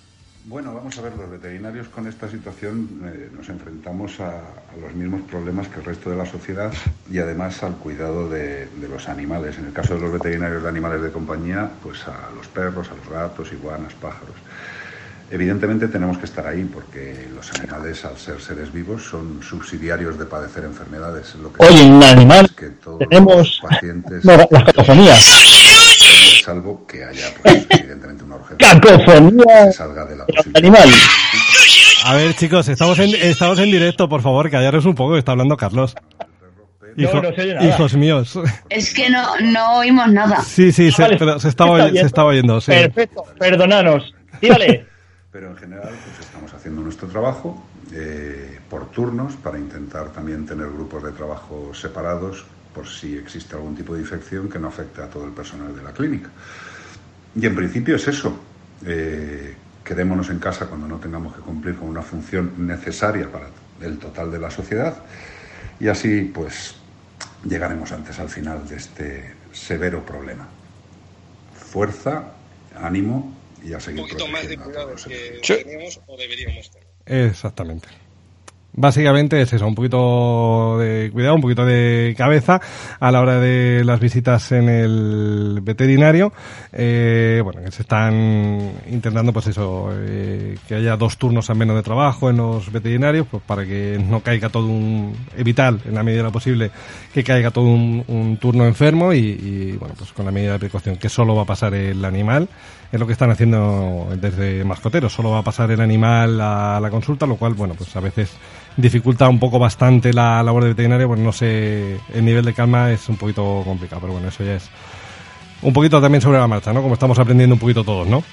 O: Bueno, vamos a ver, los veterinarios con esta situación nos enfrentamos a los mismos problemas que el resto de la sociedad y además al cuidado de los animales. En el caso de los veterinarios de animales de compañía, pues a los perros, a los gatos, iguanas, pájaros. Evidentemente tenemos que estar ahí porque los animales, al ser seres vivos, son subsidiarios de padecer enfermedades. Lo que
D: oye, un animal,
O: que todos
D: tenemos
O: los pacientes
D: las cacofonías.
O: Salvo que haya, pues, evidentemente, una urgencia.
D: ¡Cacofonía!
O: Que salga de la posibilidad.
D: Animal.
B: A ver, chicos, estamos en directo, por favor, callaros un poco, que está hablando Carlos.
D: No se oye nada.
B: Hijos míos.
C: Es que no oímos nada.
B: Sí, pero se estaba oyendo. Sí.
D: Perfecto, perdonanos. Dígale.
O: Pero en general, pues estamos haciendo nuestro trabajo por turnos para intentar también tener grupos de trabajo separados por si existe algún tipo de infección que no afecte a todo el personal de la clínica. Y en principio es eso. Quedémonos en casa cuando no tengamos que cumplir con una función necesaria para el total de la sociedad y así pues llegaremos antes al final de este severo problema. Fuerza, ánimo y a seguir protegiendo. Un poquito más de cuidado que teníamos o deberíamos tener. Exactamente. Básicamente es eso, un poquito de cuidado, un poquito de cabeza a la hora de las visitas en el veterinario. Bueno, que se están intentando, pues eso, que haya 2 turnos al menos de trabajo en los veterinarios, pues para que no caiga todo evitar en la medida de lo posible que caiga todo un turno enfermo y bueno, pues con la medida de precaución que solo va a pasar el animal. Es lo que están haciendo desde Mascoteros, solo va a pasar el animal a la consulta, lo cual, bueno, pues a veces dificulta un poco bastante la labor de veterinario, pues no sé, el nivel de calma es un poquito complicado, pero bueno, eso ya es un poquito también sobre la marcha, ¿no? Como estamos aprendiendo un poquito todos, ¿no?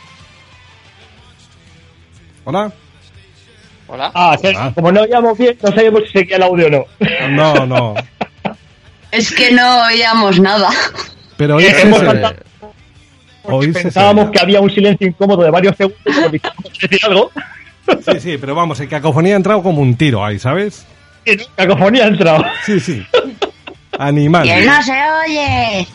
O: ¿Hola?
G: ¿Hola?
D: Como no oíamos bien, no sabemos si seguía el audio o no.
B: No.
C: Es que no oíamos nada.
B: Pero
D: pensábamos que había un silencio incómodo de varios segundos cuando decir algo.
B: Sí, pero vamos, el cacofonía ha entrado como un tiro ahí, ¿sabes?
D: Sí, cacofonía ha entrado.
B: Sí. Animal.
C: ¡Que no se oye!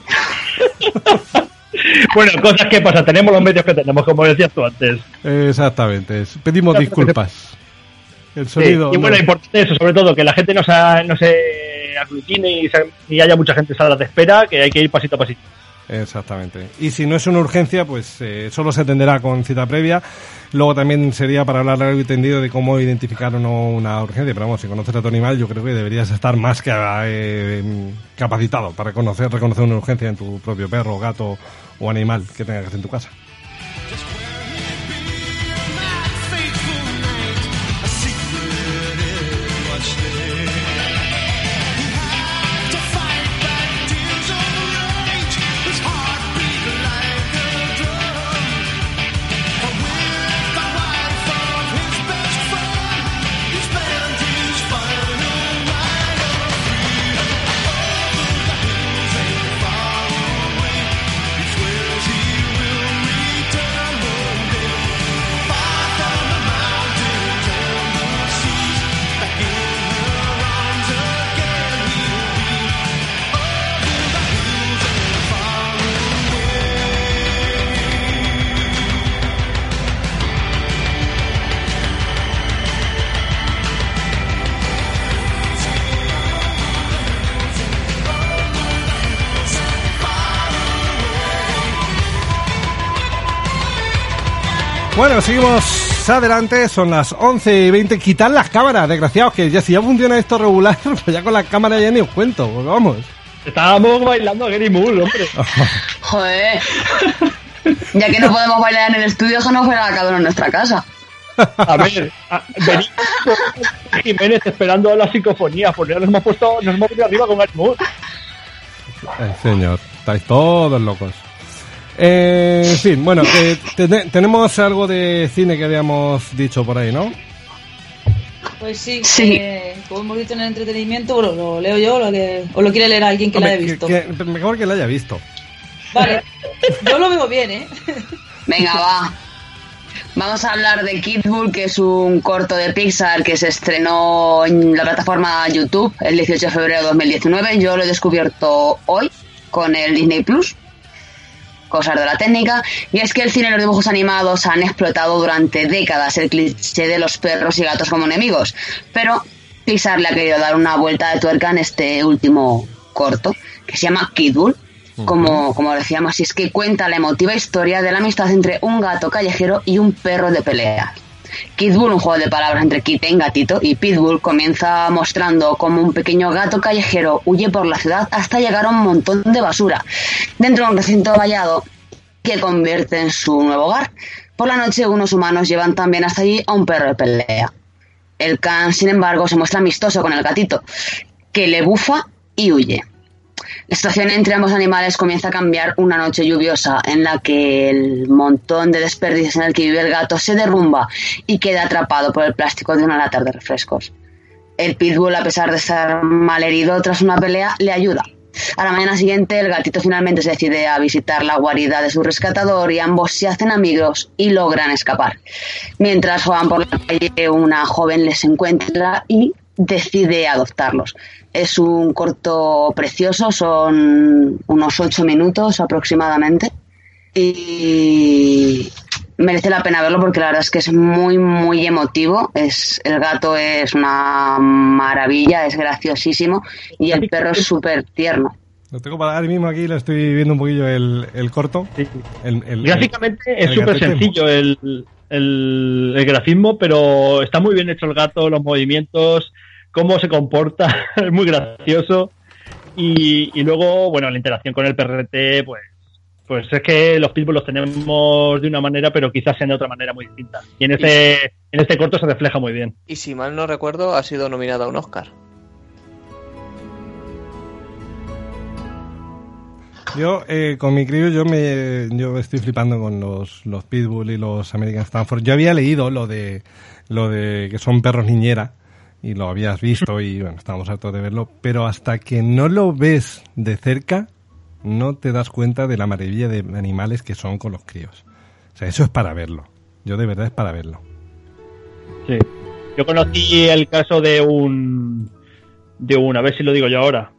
D: Bueno, cosas que pasan, tenemos los medios que tenemos, como decías tú antes.
B: Exactamente, pedimos disculpas. El sonido...
D: Sí, y bueno, importante eso, sobre todo, que la gente no se aglutine y haya mucha gente en salas de espera, que hay que ir pasito a pasito.
B: Exactamente. Y si no es una urgencia, pues solo se atenderá con cita previa. Luego también sería para hablar largo y tendido de cómo identificar o no una urgencia. Pero vamos, si conoces a tu animal, yo creo que deberías estar más que capacitado para reconocer una urgencia en tu propio perro, gato o animal que tengas que hacer en tu casa. Bueno, seguimos adelante, son las 11:20. Quitad las cámaras, desgraciados, que ya si ya funciona esto regular, pues ya con las cámaras ya ni os cuento, porque vamos.
D: Estábamos bailando a Gary Moore, hombre.
C: Joder. Ya que no podemos bailar en el estudio, déjanos bailar cada uno en nuestra casa.
D: A ver, venimos Jiménez esperando la psicofonía, porque ya nos hemos venido arriba con Gary Moore.
B: Señor, estáis todos locos. En fin, bueno, tenemos algo de cine que habíamos dicho por ahí, ¿no?
E: Pues sí. Como hemos dicho en el entretenimiento, bueno, lo leo yo o lo quiere leer alguien que la haya visto.
B: Mejor que la haya visto.
E: Vale, yo lo veo bien, ¿eh?
C: Venga, va. Vamos a hablar de Kid Bull, que es un corto de Pixar que se estrenó en la plataforma YouTube el 18 de febrero de 2019. Yo lo he descubierto hoy con el Disney Plus. cosas de la técnica, y es que el cine y los dibujos animados han explotado durante décadas el cliché de los perros y gatos como enemigos, pero Pixar le ha querido dar una vuelta de tuerca en este último corto, que se llama Kid Bull, como decíamos, y es que cuenta la emotiva historia de la amistad entre un gato callejero y un perro de pelea. Kid Bull, un juego de palabras entre kitten, gatito, y Pitbull, comienza mostrando cómo un pequeño gato callejero huye por la ciudad hasta llegar a un montón de basura dentro de un recinto vallado que convierte en su nuevo hogar. Por la noche, unos humanos llevan también hasta allí a un perro de pelea. El can, sin embargo, se muestra amistoso con el gatito, que le bufa y huye. La situación entre ambos animales comienza a cambiar una noche lluviosa en la que el montón de desperdicios en el que vive el gato se derrumba y queda atrapado por el plástico de una lata de refrescos. El pitbull, a pesar de estar malherido tras una pelea, le ayuda. A la mañana siguiente, el gatito finalmente se decide a visitar la guarida de su rescatador y ambos se hacen amigos y logran escapar. Mientras juegan por la calle, una joven les encuentra y decide adoptarlos. Es un corto precioso, son unos 8 minutos aproximadamente y merece la pena verlo porque la verdad es que es muy muy emotivo. El gato es una maravilla, es graciosísimo y el perro es súper tierno.
B: Lo tengo para ahora mismo aquí, lo estoy viendo un poquillo el corto.
D: Sí. Gráficamente es súper sencillo el grafismo, pero está muy bien hecho el gato, los movimientos, cómo se comporta, es muy gracioso. Y luego, bueno, la interacción con el perrete, pues es que los pitbulls los tenemos de una manera, pero quizás sean de otra manera muy distinta. Y en este corto se refleja muy bien.
G: Y si mal no recuerdo, ha sido nominado a un Oscar.
B: Yo, con mi crío, yo estoy flipando con los pitbull y los American Stanford. Yo había leído lo de que son perros niñera, y lo habías visto, y bueno, estábamos hartos de verlo, pero hasta que no lo ves de cerca, no te das cuenta de la maravilla de animales que son con los críos. O sea, eso es para verlo. Yo de verdad es para verlo.
D: Sí. Yo conocí el caso de a ver si lo digo yo ahora,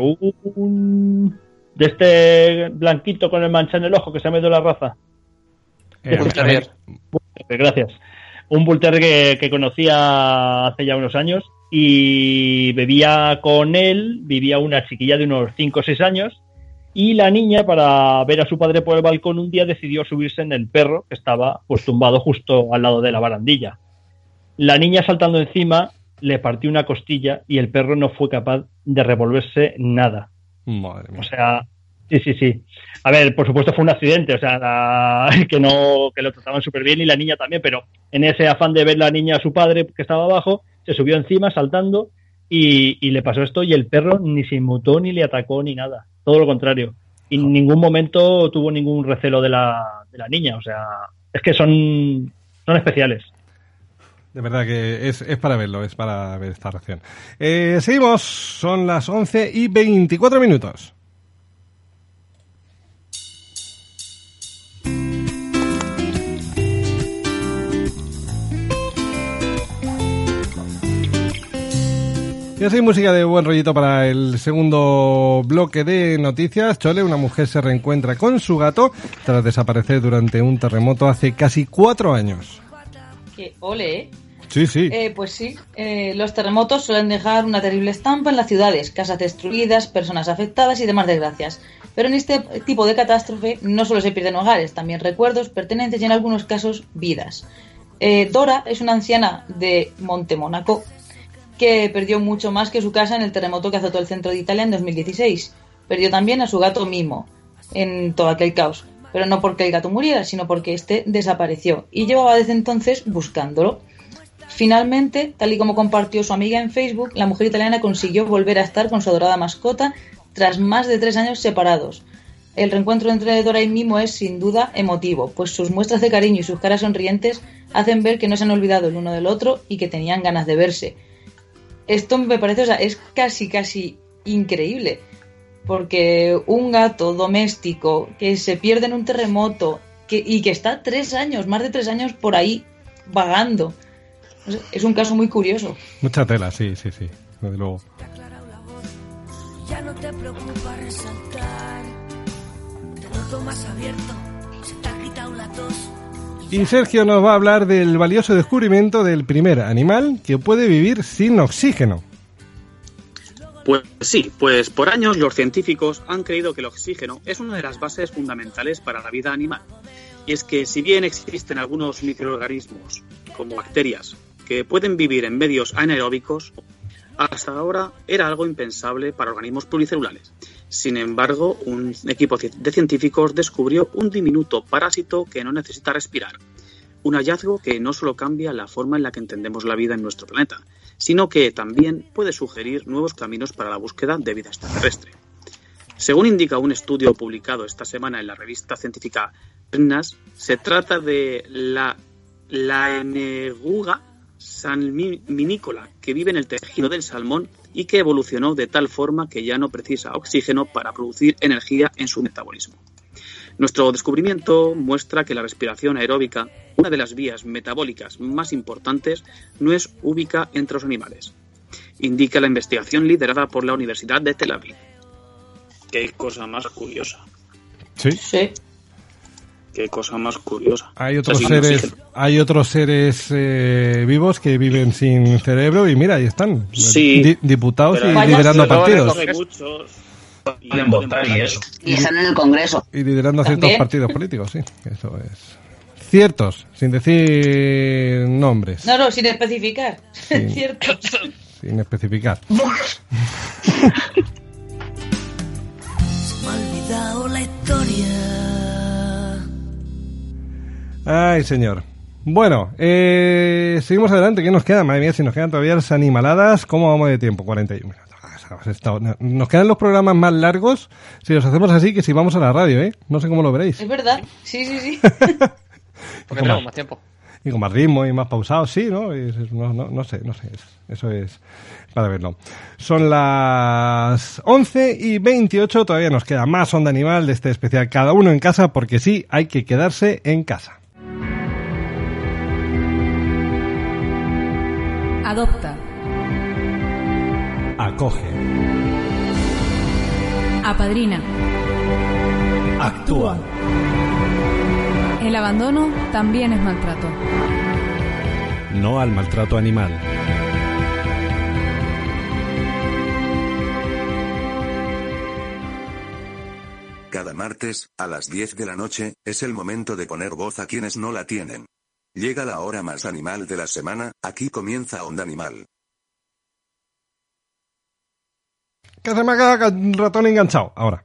D: de este blanquito con el mancha en el ojo que se ha metido la raza.
G: Bull Terrier.
D: Gracias. Un Bull Terrier que conocía hace ya unos años y vivía una chiquilla de unos 5 o 6 años, y la niña, para ver a su padre por el balcón un día, decidió subirse en el perro que estaba pues tumbado justo al lado de la barandilla. La niña, saltando encima, le partió una costilla y el perro no fue capaz de revolverse nada.
B: Madre mía.
D: O sea, sí. A ver, por supuesto fue un accidente, o sea, que lo trataban súper bien y la niña también, pero en ese afán de ver la niña a su padre que estaba abajo, se subió encima saltando y le pasó esto, y el perro ni se inmutó ni le atacó ni nada, todo lo contrario. Y en ningún momento tuvo ningún recelo de la niña, o sea, es que son especiales.
B: De verdad que es para verlo, es para ver esta reacción. Seguimos, son las 11:24. Y así, música de buen rollito para el segundo bloque de noticias. Chole, una mujer se reencuentra con su gato tras desaparecer durante un terremoto hace casi 4 años.
E: ¡Qué ole, eh!
B: Sí, sí.
E: Pues sí, los terremotos suelen dejar una terrible estampa en las ciudades, casas destruidas, personas afectadas y demás desgracias. Pero en este tipo de catástrofe no solo se pierden hogares, también recuerdos, pertenencias y en algunos casos vidas. Dora es una anciana de Montemónaco que perdió mucho más que su casa en el terremoto que azotó el centro de Italia en 2016. Perdió también a su gato Mimo en todo aquel caos, pero no porque el gato muriera, sino porque este desapareció y llevaba desde entonces buscándolo. Finalmente, tal y como compartió su amiga en Facebook, la mujer italiana consiguió volver a estar con su adorada mascota tras más de 3 años separados. El reencuentro entre Dora y Mimo es sin duda emotivo, pues sus muestras de cariño y sus caras sonrientes hacen ver que no se han olvidado el uno del otro y que tenían ganas de verse. Esto me parece, o sea, es casi increíble, porque un gato doméstico que se pierde en un terremoto y que está más de 3 años por ahí vagando, es un caso muy curioso.
B: Mucha tela, sí, desde luego.
P: Ya no te preocupa resaltar, te todo más abierto, se te ha quitado la tos.
B: Y Sergio nos va a hablar del valioso descubrimiento del primer animal que puede vivir sin oxígeno.
F: Pues sí, pues por años los científicos han creído que el oxígeno es una de las bases fundamentales para la vida animal. Y es que si bien existen algunos microorganismos, como bacterias, que pueden vivir en medios anaeróbicos, hasta ahora era algo impensable para organismos pluricelulares. Sin embargo, un equipo de científicos descubrió un diminuto parásito que no necesita respirar. Un hallazgo que no solo cambia la forma en la que entendemos la vida en nuestro planeta, sino que también puede sugerir nuevos caminos para la búsqueda de vida extraterrestre. Según indica un estudio publicado esta semana en la revista científica PNAS, se trata de la Laeneguga salminícola, que vive en el tejido del salmón y que evolucionó de tal forma que ya no precisa oxígeno para producir energía en su metabolismo. Nuestro descubrimiento muestra que la respiración aeróbica, una de las vías metabólicas más importantes, no es única entre los animales, indica la investigación liderada por la Universidad de Tel Aviv. Qué cosa más curiosa.
B: Sí.
F: Qué cosa más curiosa.
B: Hay otros seres vivos que viven sin cerebro y mira, ahí están.
F: Sí,
B: diputados y liderando partidos.
Q: Pueden votar y eso.
C: Y están en el Congreso.
B: Y liderando
C: ¿También?
B: ciertos partidos políticos, sí. Eso es. Ciertos, sin decir nombres.
E: No, sin especificar.
B: Sí.
E: Cierto.
B: Sin especificar.
P: Se me ha olvidado la historia.
B: Ay, señor. Bueno, seguimos adelante. ¿Qué nos queda? Madre mía, si nos quedan todavía las animaladas, ¿cómo vamos de tiempo? 41 minutos. Nos quedan los programas más largos si los hacemos así que si vamos a la radio, ¿eh? No sé cómo lo veréis.
E: Es verdad. Sí.
G: Porque tenemos más tiempo.
B: Y con más ritmo y más pausado, sí, ¿no? No sé. Eso es para verlo. Son las 11:28. Todavía nos queda más Onda Animal de este especial Cada Uno en Casa, porque sí, hay que quedarse en casa.
H: Adopta.
B: Acoge.
H: Apadrina.
B: Actúa.
H: El abandono también es maltrato.
B: No al maltrato animal.
L: Cada martes, a las 10 de la noche, es el momento de poner voz a quienes no la tienen. Llega la hora más animal de la semana, aquí comienza Onda Animal.
B: Que se me ha quedado el ratón enganchado. Ahora.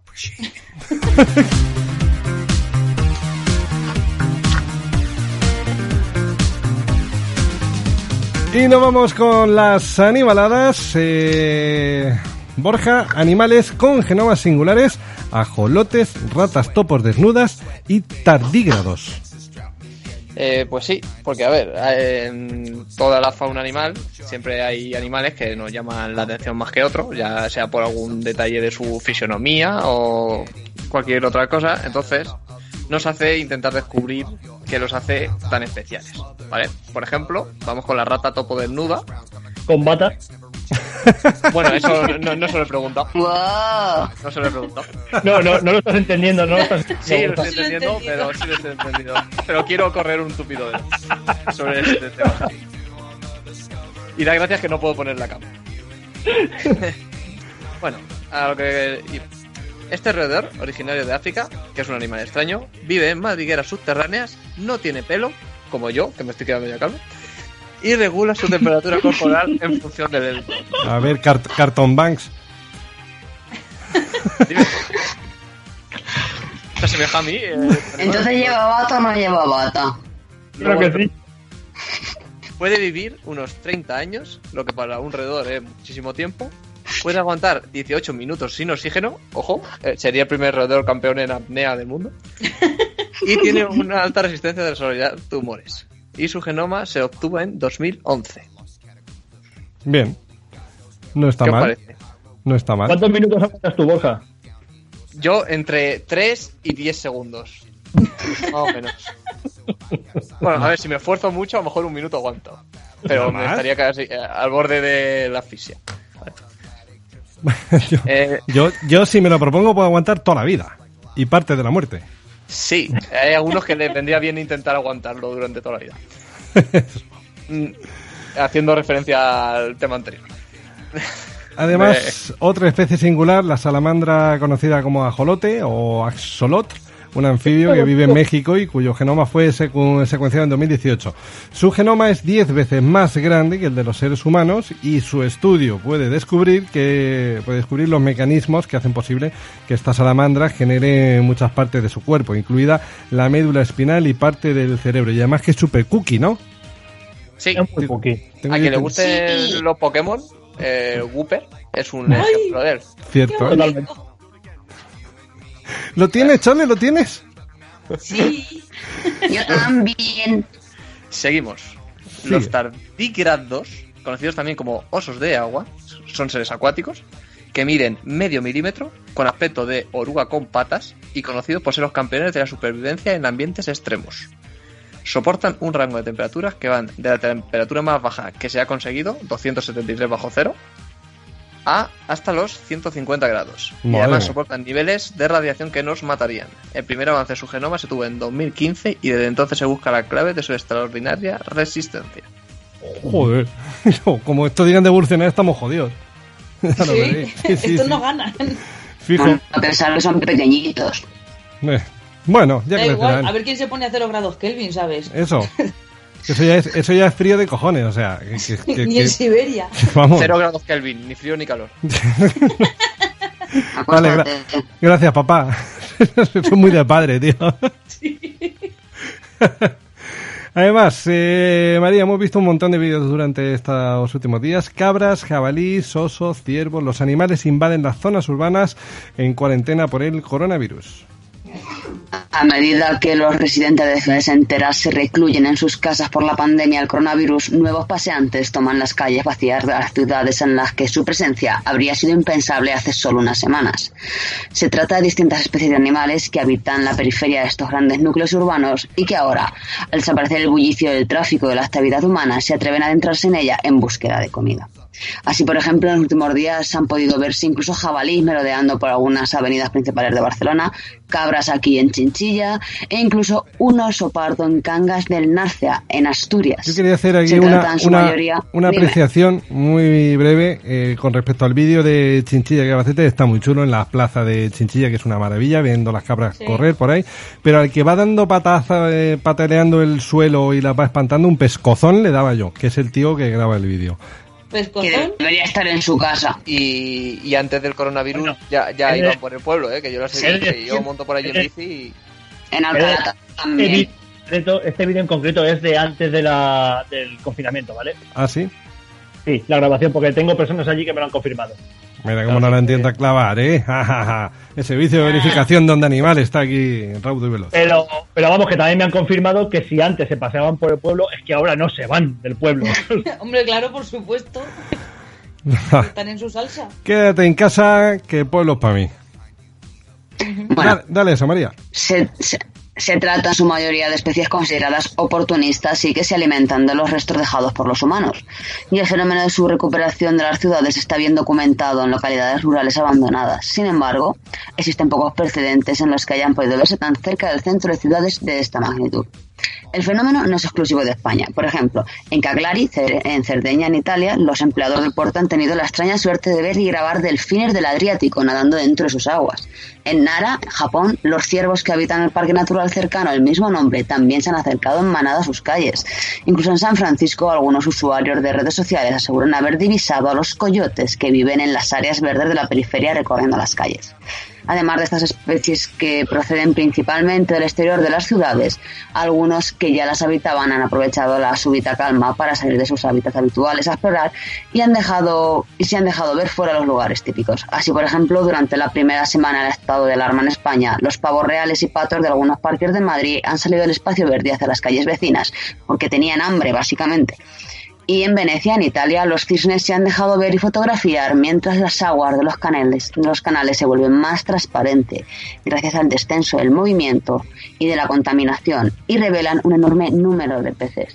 B: Y nos vamos con las animaladas. Borja, animales con genomas singulares, ajolotes, ratas topos desnudas y tardígrados.
G: Pues sí, porque a ver, en toda la fauna animal siempre hay animales que nos llaman la atención más que otros, ya sea por algún detalle de su fisonomía o cualquier otra cosa. Entonces nos hace intentar descubrir qué los hace tan especiales, ¿vale? Por ejemplo, vamos con la rata topo desnuda.
D: ¿Con bata?
G: Bueno, eso no se lo he preguntado. No se lo he preguntado.
D: No lo estás entendiendo, no lo estás
G: Sí, lo estoy entendiendo, pero sí lo estoy entendiendo. Pero quiero correr un tupido dedo sobre este tema. Y da gracias que no puedo poner la cama. Bueno, a lo que... Este roedor, originario de África, que es un animal extraño, vive en madrigueras subterráneas, no tiene pelo, como yo, que me estoy quedando ya calvo, y regula su temperatura corporal en función del...
B: A ver, Carton Banks.
G: Dime. ¿Se asemeja a mí?
C: Entonces lleva bata o no lleva bata.
D: Creo que sí.
G: Puede vivir unos 30 años, lo que para un roedor es muchísimo tiempo. Puede aguantar 18 minutos sin oxígeno. Ojo, sería el primer roedor campeón en apnea del mundo. Y tiene una alta resistencia de desarrollar tumores. Y su genoma se obtuvo en 2011.
B: Bien. No está mal.
G: Parece?
B: No está mal.
D: ¿Cuántos minutos aguantas tu Borja?
G: Yo entre 3 y 10 segundos. Más o menos. Bueno, a ver, si me esfuerzo mucho, a lo mejor un minuto aguanto. Pero me estaría casi al borde de la asfixia.
B: yo si me lo propongo puedo aguantar toda la vida. Y parte de la muerte.
G: Sí, hay algunos que les vendría bien intentar aguantarlo durante toda la vida. Haciendo referencia al tema anterior.
B: Además, otra especie singular, la salamandra conocida como ajolote o axolot, un anfibio que vive en México y cuyo genoma fue secuenciado en 2018. Su genoma es 10 veces más grande que el de los seres humanos y su estudio puede descubrir los mecanismos que hacen posible que esta salamandra genere muchas partes de su cuerpo, incluida la médula espinal y parte del cerebro. Y además que es super cookie, ¿no?
G: Sí, a quien le gusten los Pokémon, Wooper es un ejemplo de él.
B: Cierto. ¿Lo tienes, Chole? ¿Lo tienes?
C: Sí, yo también.
G: Seguimos. Sí. Los tardígrados, conocidos también como osos de agua, son seres acuáticos que miden medio milímetro, con aspecto de oruga con patas y conocidos por ser los campeones de la supervivencia en ambientes extremos. Soportan un rango de temperaturas que van de la temperatura más baja que se ha conseguido, 273 bajo cero, hasta los 150 grados. Madre. Y además soportan niveles de radiación que nos matarían. El primer avance de su genoma se tuvo en 2015 y desde entonces se busca la clave de su extraordinaria resistencia.
B: Joder, como esto digan de evolucionar estamos jodidos.
E: Sí, estos no ganan.
C: Fijo. A pesar que son pequeñitos.
B: Bueno, ya
E: da igual, a ver quién se pone a 0 grados Kelvin, ¿sabes?
B: Eso ya es frío de cojones, o sea...
E: ni en Siberia.
B: Vamos.
G: 0 grados Kelvin, ni frío ni calor.
B: Vale, gracias, papá. Soy muy de padre, tío. Sí. Además, María, hemos visto un montón de vídeos durante estos últimos días. Cabras, jabalíes, osos, ciervos, los animales invaden las zonas urbanas en cuarentena por el coronavirus.
C: A medida que los residentes de ciudades enteras se recluyen en sus casas por la pandemia del coronavirus, nuevos paseantes toman las calles vacías de las ciudades en las que su presencia habría sido impensable hace solo unas semanas. Se trata de distintas especies de animales que habitan la periferia de estos grandes núcleos urbanos y que ahora, al desaparecer el bullicio del tráfico de la actividad humana, se atreven a adentrarse en ella en búsqueda de comida. Así, por ejemplo, en los últimos días han podido verse incluso jabalíes merodeando por algunas avenidas principales de Barcelona, cabras aquí en Chinchilla e incluso un oso pardo en Cangas del Narcea, en Asturias.
B: Yo quería hacer aquí una apreciación muy breve con respecto al vídeo de Chinchilla que Albacete. Está muy chulo en la plaza de Chinchilla, que es una maravilla, viendo las cabras correr por ahí, pero al que va dando pataleando el suelo y las va espantando, un pescozón le daba yo, que es el tío que graba el vídeo.
C: Que debería estar en su casa.
G: Y antes del coronavirus ya iban por el pueblo, que yo lo sé, que yo monto por allí en bici y...
C: En Alcalá también.
D: Este vídeo en concreto es de antes del confinamiento, ¿vale?
B: ¿Ah, sí?
D: Sí, la grabación, porque tengo personas allí que me lo han confirmado.
B: Mira cómo no la entiendo clavar, El servicio de verificación donde animal está aquí raudo y veloz.
D: Pero vamos, que también me han confirmado que si antes se paseaban por el pueblo, es que ahora no se van del pueblo.
E: Hombre, claro, por supuesto. Están en su salsa.
B: Quédate en casa, que el pueblo es para mí.
C: Bueno,
B: dale eso, María.
C: Se trata en su mayoría de especies consideradas oportunistas y que se alimentan de los restos dejados por los humanos. Y el fenómeno de su recuperación de las ciudades está bien documentado en localidades rurales abandonadas. Sin embargo, existen pocos precedentes en los que hayan podido verse tan cerca del centro de ciudades de esta magnitud. El fenómeno no es exclusivo de España. Por ejemplo, en Cagliari, en Cerdeña, en Italia, los empleados del puerto han tenido la extraña suerte de ver y grabar delfines del Adriático nadando dentro de sus aguas. En Nara, Japón, los ciervos que habitan el parque natural cercano del mismo nombre también se han acercado en manada a sus calles. Incluso en San Francisco, algunos usuarios de redes sociales aseguran haber divisado a los coyotes que viven en las áreas verdes de la periferia recorriendo las calles. Además de estas especies que proceden principalmente del exterior de las ciudades, algunos que ya las habitaban han aprovechado la súbita calma para salir de sus hábitats habituales a explorar y se han dejado ver fuera los lugares típicos. Así, por ejemplo, durante la primera semana del estado de alarma en España, los pavos reales y patos de algunos parques de Madrid han salido del espacio verde hacia las calles vecinas, porque tenían hambre, básicamente. Y en Venecia, en Italia, los cisnes se han dejado ver y fotografiar mientras las aguas de los canales se vuelven más transparentes gracias al descenso del movimiento y de la contaminación y revelan un enorme número de peces.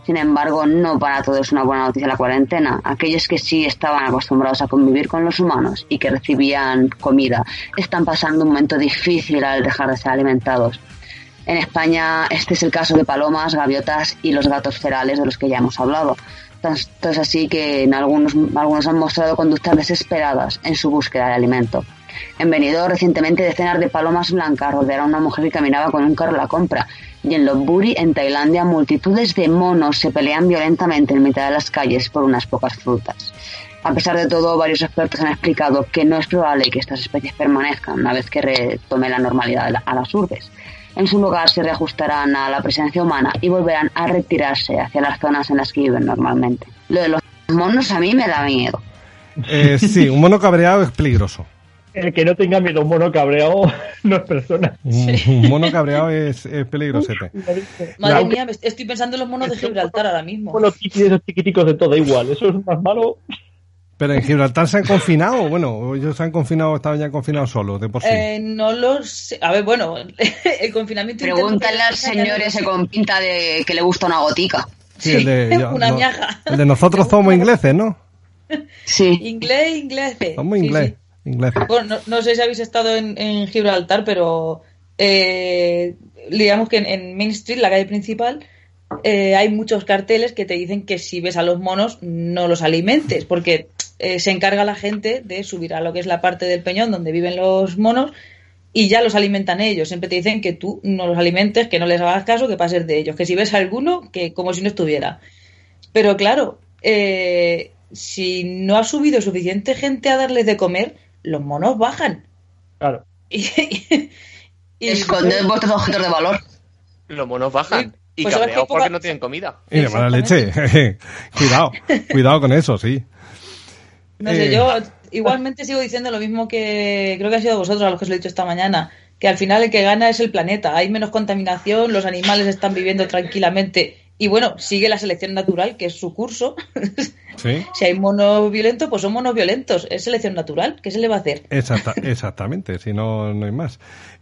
C: Sin embargo, no para todos es una buena noticia la cuarentena. Aquellos que sí estaban acostumbrados a convivir con los humanos y que recibían comida están pasando un momento difícil al dejar de ser alimentados. En España este es el caso de palomas, gaviotas y los gatos ferales de los que ya hemos hablado. Tanto es así que en algunos han mostrado conductas desesperadas en su búsqueda de alimento. En Benidorm recientemente decenas de palomas blancas rodearon a una mujer que caminaba con un carro a la compra. Y en Lopburi, en Tailandia, multitudes de monos se pelean violentamente en mitad de las calles por unas pocas frutas. A pesar de todo, varios expertos han explicado que no es probable que estas especies permanezcan una vez que retome la normalidad a las urbes. En su lugar se reajustarán a la presencia humana y volverán a retirarse hacia las zonas en las que viven normalmente. Lo de los monos a mí me da miedo.
B: Sí, un mono cabreado es peligroso.
D: El que no tenga miedo a un mono cabreado no es persona.
B: Un mono cabreado es peligrosete.
E: Madre mía, estoy pensando en los monos de Gibraltar ahora mismo.
D: Los chiquiticos de todo igual, eso es más malo.
B: Pero en Gibraltar se han confinado, bueno, ellos se han confinado, estaban ya confinados solos, de por sí.
E: No lo sé. A ver, bueno, el confinamiento...
C: Pregúntale al señor ese con pinta de que le gusta una gotica.
B: Sí,
E: una miaja.
B: El de nosotros somos ingleses, ¿no?
C: Sí.
E: Ingleses.
B: Somos ingleses.
E: Sí. Bueno, no sé si habéis estado en Gibraltar, pero digamos que en Main Street, la calle principal, hay muchos carteles que te dicen que si ves a los monos no los alimentes, porque se encarga la gente de subir a lo que es la parte del peñón donde viven los monos y ya los alimentan ellos. Siempre te dicen que tú no los alimentes, que no les hagas caso, que pases de ellos, que si ves a alguno, que como si no estuviera. Pero claro, si no ha subido suficiente gente a darles de comer, los monos bajan.
D: Claro.
C: Y esconden vuestros objetos de valor.
G: Los monos bajan. Y
E: pues
G: cabreados porque no tienen comida.
B: Y de mala leche. Cuidado con eso, sí.
E: No sé, yo igualmente sigo diciendo lo mismo que creo que ha sido vosotros a los que os lo he dicho esta mañana, que al final el que gana es el planeta. Hay menos contaminación, los animales están viviendo tranquilamente y bueno, sigue la selección natural, que es su curso.
B: ¿Sí?
E: Si hay monos violentos, pues son monos violentos. Es selección natural. ¿Qué se le va a hacer?
B: Exactamente, si no hay más.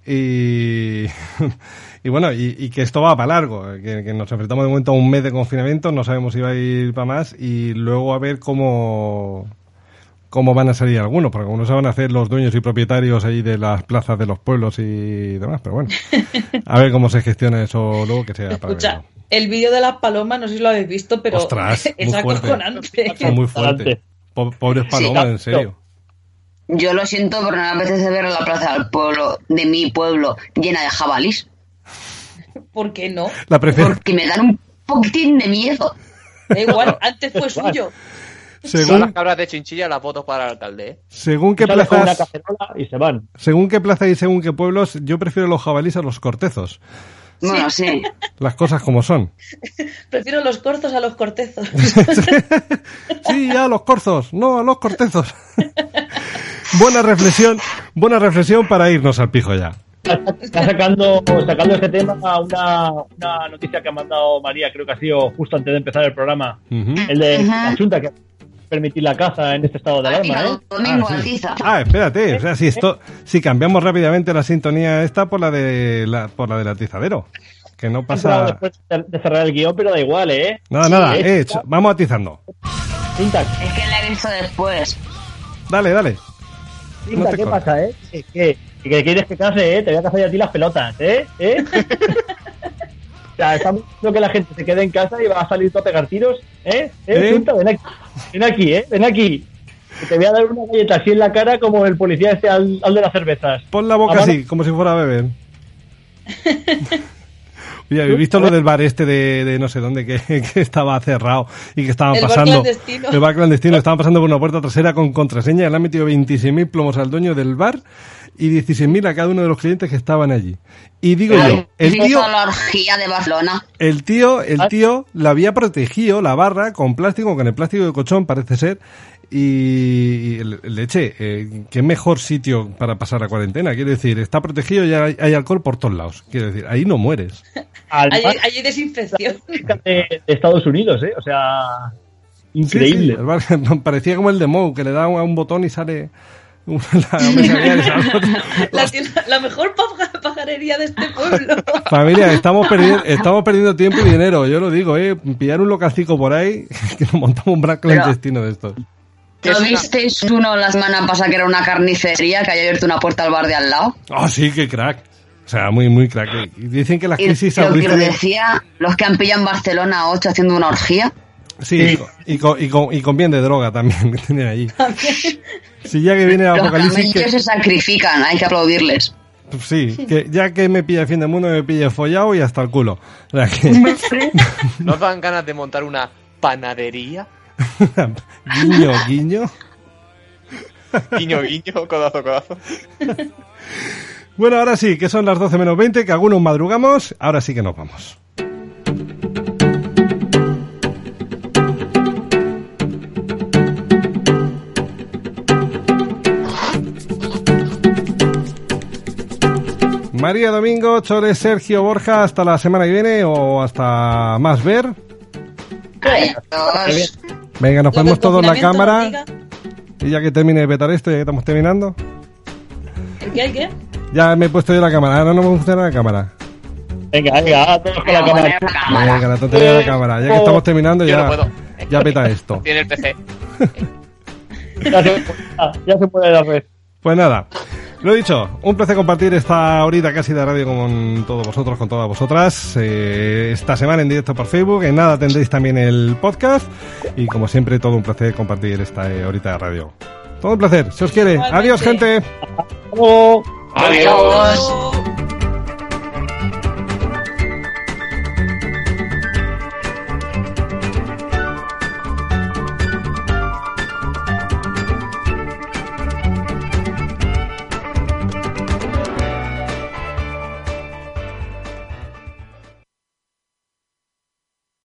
B: Y bueno, y que esto va para largo, que nos enfrentamos de momento a un mes de confinamiento, no sabemos si va a ir para más y luego a ver cómo van a salir algunos, porque algunos se van a hacer los dueños y propietarios ahí de las plazas de los pueblos y demás, pero bueno, a ver cómo se gestiona eso luego, que sea para
E: Escucha, el vídeo de las palomas, no sé si lo habéis visto, pero
B: ostras,
E: es acojonante.
B: Muy fuerte. Pobres palomas, en serio.
C: Yo lo siento, pero no me apetece ver la plaza del pueblo, de mi pueblo, llena de jabalís.
E: ¿Por qué no?
C: Porque me dan un poquitín de miedo.
E: Da igual, antes fue suyo.
G: Son las cabras de Chinchilla las votos para el alcalde, ¿eh?
B: Según qué plazas
D: y se van.
B: Según qué plaza y según qué pueblos, yo prefiero los jabalíes a los cortezos.
C: Bueno, sí.
B: Las cosas como son.
E: Prefiero los corzos a los cortezos.
B: Sí, a los corzos, no a los cortezos. Buena reflexión para irnos al pijo ya.
D: Está sacando este tema una noticia que ha mandado María, creo que ha sido justo antes de empezar el programa. El de la Junta, que permitir la caza en este estado de alarma,
B: Espérate, o sea, si cambiamos rápidamente la sintonía esta por la del atizadero, que no pasa.
D: Después de cerrar el guión, pero da igual,
B: Nada, vamos atizando.
C: Es que la he visto después.
B: Dale.
D: Cinta, ¿qué pasa, ¿Que quieres que case, Te voy a cazar yo a ti las pelotas, O sea, estamos viendo que la gente se quede en casa y va a salir tú a pegar tiros, Cinta, ven aquí, que te voy a dar una galleta así en la cara como el policía al de las cervezas.
B: Pon la boca así, como si fuera a beber. Oye, ¿habéis visto lo del bar este de no sé dónde que estaba cerrado y que estaban pasando? El bar clandestino. Estaban pasando por una puerta trasera con contraseña y le han metido 26.000 plomos al dueño del bar y 16.000 a cada uno de los clientes que estaban allí. Y digo yo, el tío...
C: la orgía de Barcelona.
B: El tío la había protegido, la barra, con plástico, con el plástico de colchón, parece ser. Y leche, qué mejor sitio para pasar la cuarentena. Quiero decir, está protegido y hay alcohol por todos lados. Quiero decir, ahí no mueres.
E: Hay desinfección.
D: De Estados Unidos, O sea, increíble.
B: Sí, parecía como el de Moe, que le da a un botón y sale
E: La mejor pajarería de este pueblo.
B: Familia, estamos perdiendo tiempo y dinero, yo lo digo, pillar un localcico por ahí, que nos montamos un Black clandestino de estos.
C: ¿No visteis uno la semana pasada que era una carnicería que había abierto una puerta al bar de al lado?
B: Ah, sí, qué crack. O sea, muy, muy crack. Y dicen que las crisis
C: lo que os decía, los que han pillado en Barcelona 8 haciendo una orgía.
B: Sí, y con bien de droga también, que tienen allí. Si ya que viene el apocalipsis...
C: Los que se sacrifican, hay que aplaudirles.
B: Sí, que ya que me pilla el fin del mundo, me pille follado y hasta el culo. O sea que...
G: ¿No dan ganas de montar una panadería?
B: Guiño, guiño.
G: Guiño, guiño, codazo, codazo.
B: Bueno, ahora sí, que son las 12 menos 20, que algunos madrugamos. Ahora sí que nos vamos. María, Domingo, Chole, Sergio, Borja, hasta la semana que viene o hasta más ver. Venga, nos ponemos todos la cámara. Y ya que termine de petar esto, ya que estamos terminando.
E: ¿El qué?
B: Ya me he puesto yo la cámara, ahora no me funciona la cámara.
D: Venga, todos con la cámara.
B: Venga, la tontería de la cámara. Ya que estamos terminando, ya peta esto.
G: Tiene el PC.
D: Ya se puede dar red.
B: Pues nada, lo dicho, un placer compartir esta horita casi de radio con todos vosotros, con todas vosotras. Esta semana en directo por Facebook, en nada tendréis también el podcast. Y como siempre, todo un placer compartir esta horita de radio. Todo un placer, si os quiere. Adiós, gente.
D: Adiós.